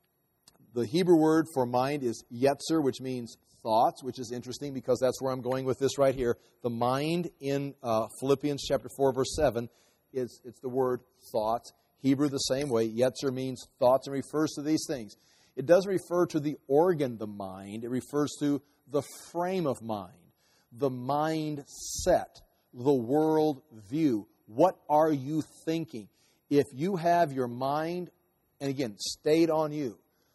the Hebrew word for mind is yetzer, which means thoughts, which is interesting because that's where I'm going with this right here. The mind in uh, Philippians chapter four, verse seven, is it's the word thoughts. Hebrew the same way. Yetzer means thoughts and refers to these things. It doesn't refer to the organ, the mind. It refers to the frame of mind, the mindset, the world view. What are you thinking? If you have your mind, and again, stayed on you,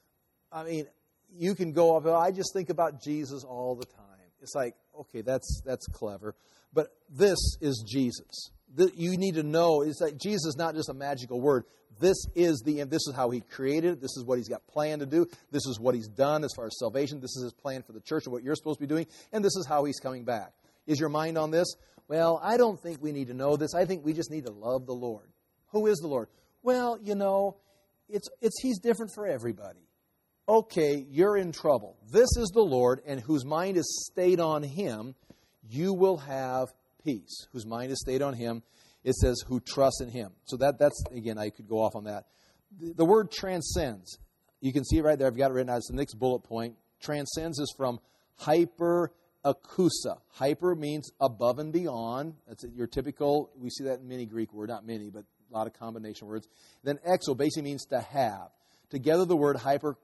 I mean, you can go off, oh, I just think about Jesus all the time. It's like, okay, that's that's clever. But this is Jesus. You need to know, it's like Jesus is not just a magical word. This is the end. This is how he created it. This is what he's got planned to do. This is what he's done as far as salvation. This is his plan for the church and what you're supposed to be doing. And this is how he's coming back. Is your mind on this? Well, I don't think we need to know this. I think we just need to love the Lord. Who is the Lord? Well, you know, it's it's he's different for everybody. Okay, you're in trouble. This is the Lord, and whose mind is stayed on him, you will have peace. Whose mind is stayed on him. It says, who trusts in him. So that that's, again, I could go off on that. The, the word transcends. You can see it right there. I've got it written out. It's the next bullet point. Transcends is from hyper akusa. Hyper means above and beyond. That's your typical, we see that in many Greek words, not many, but a lot of combination words. Then exo basically means to have. Together the word hyper,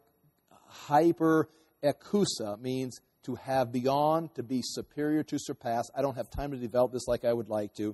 hyper akusa means to have beyond, to be superior, to surpass. I don't have time to develop this like I would like to.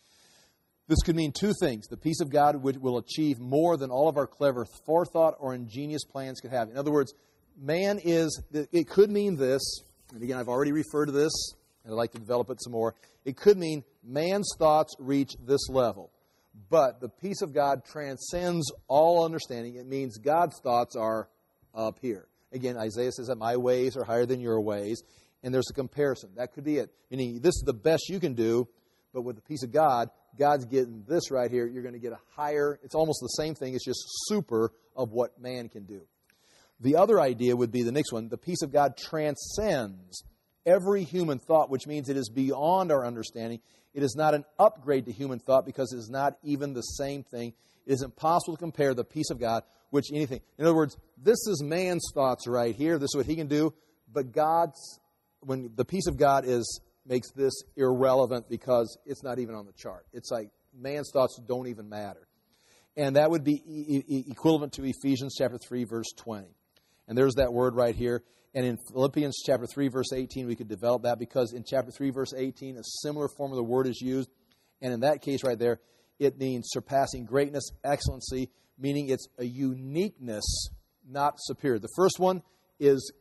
This could mean two things. The peace of God which will achieve more than all of our clever forethought or ingenious plans could have. In other words, man is, it could mean this, and again, I've already referred to this, and I'd like to develop it some more. It could mean man's thoughts reach this level. But the peace of God transcends all understanding. It means God's thoughts are up here. Again, Isaiah says that my ways are higher than your ways. And there's a comparison. That could be it. Meaning, this is the best you can do, but with the peace of God, God's getting this right here. You're going to get a higher, it's almost the same thing. It's just super of what man can do. The other idea would be the next one. The peace of God transcends every human thought, which means it is beyond our understanding. It is not an upgrade to human thought because it is not even the same thing. It is impossible to compare the peace of God which anything. In other words, this is man's thoughts right here. This is what he can do. But God's, when the peace of God is makes this irrelevant because it's not even on the chart. It's like man's thoughts don't even matter. And that would be e- e- equivalent to Ephesians chapter three, verse twenty. And there's that word right here. And in Philippians chapter three, verse eighteen, we could develop that because in chapter three, verse eighteen, a similar form of the word is used. And in that case right there, it means surpassing greatness, excellency, meaning it's a uniqueness, not superior. The first one is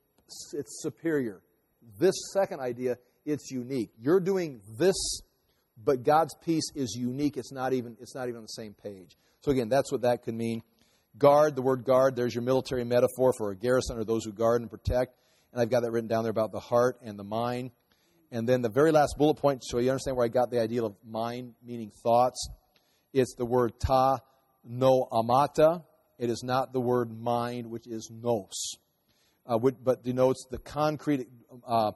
it's superior. This second idea, it's unique. You're doing this, but God's peace is unique. It's not even, it's not even on the same page. So again, that's what that could mean. Guard, the word guard, there's your military metaphor for a garrison or those who guard and protect. And I've got that written down there about the heart and the mind. And then the very last bullet point, so you understand where I got the idea of mind, meaning thoughts. It's the word ta no amata. It is not the word mind, which is nos, uh, but denotes the concrete. Uh,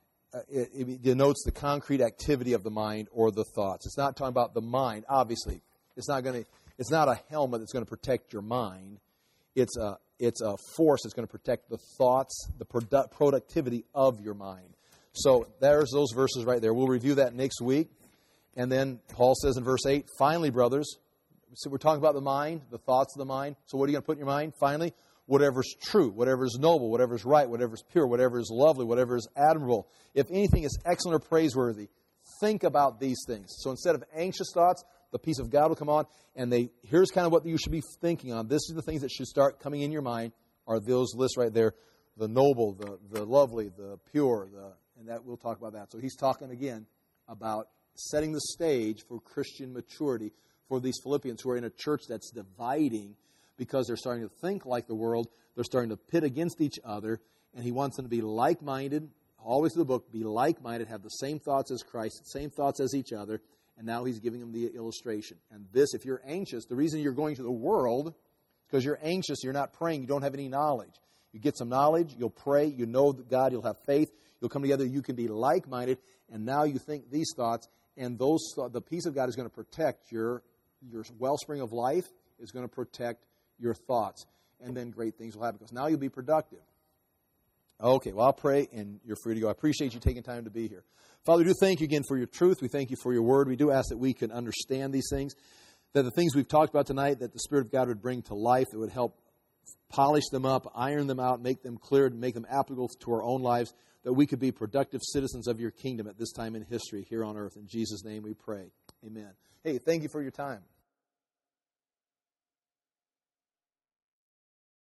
it, it denotes the concrete activity of the mind or the thoughts. It's not talking about the mind. Obviously, it's not going to. It's not a helmet that's going to protect your mind. It's a it's a force that's going to protect the thoughts, the produ- productivity of your mind. So there's those verses right there. We'll review that next week. And then Paul says in verse eight, finally, brothers, so we're talking about the mind, the thoughts of the mind. So what are you going to put in your mind? Finally, whatever's true, whatever's noble, whatever's right, whatever's pure, whatever is lovely, whatever is admirable. If anything is excellent or praiseworthy, think about these things. So instead of anxious thoughts, the peace of God will come on. And they here's kind of what you should be thinking on. This is the things that should start coming in your mind are those lists right there. The noble, the, the lovely, the pure, the and that we'll talk about that. So he's talking again about setting the stage for Christian maturity for these Philippians who are in a church that's dividing because they're starting to think like the world. They're starting to pit against each other. And he wants them to be like-minded, always in the book, be like-minded, have the same thoughts as Christ, same thoughts as each other. And now he's giving them the illustration. And this, if you're anxious, the reason you're going to the world is because you're anxious, you're not praying, you don't have any knowledge. You get some knowledge, you'll pray, you know God, you'll have faith, you'll come together, you can be like-minded, and now you think these thoughts, and those the peace of God is going to protect your, your wellspring of life, is going to protect your thoughts. And then great things will happen, because now you'll be productive. Okay, well, I'll pray, and you're free to go. I appreciate you taking time to be here. Father, we do thank you again for your truth. We thank you for your word. We do ask that we can understand these things, that the things we've talked about tonight, that the Spirit of God would bring to life, that would help polish them up, iron them out, make them clear, and make them applicable to our own lives, that we could be productive citizens of your kingdom at this time in history here on earth. In Jesus' name we pray. Amen. Hey, thank you for your time.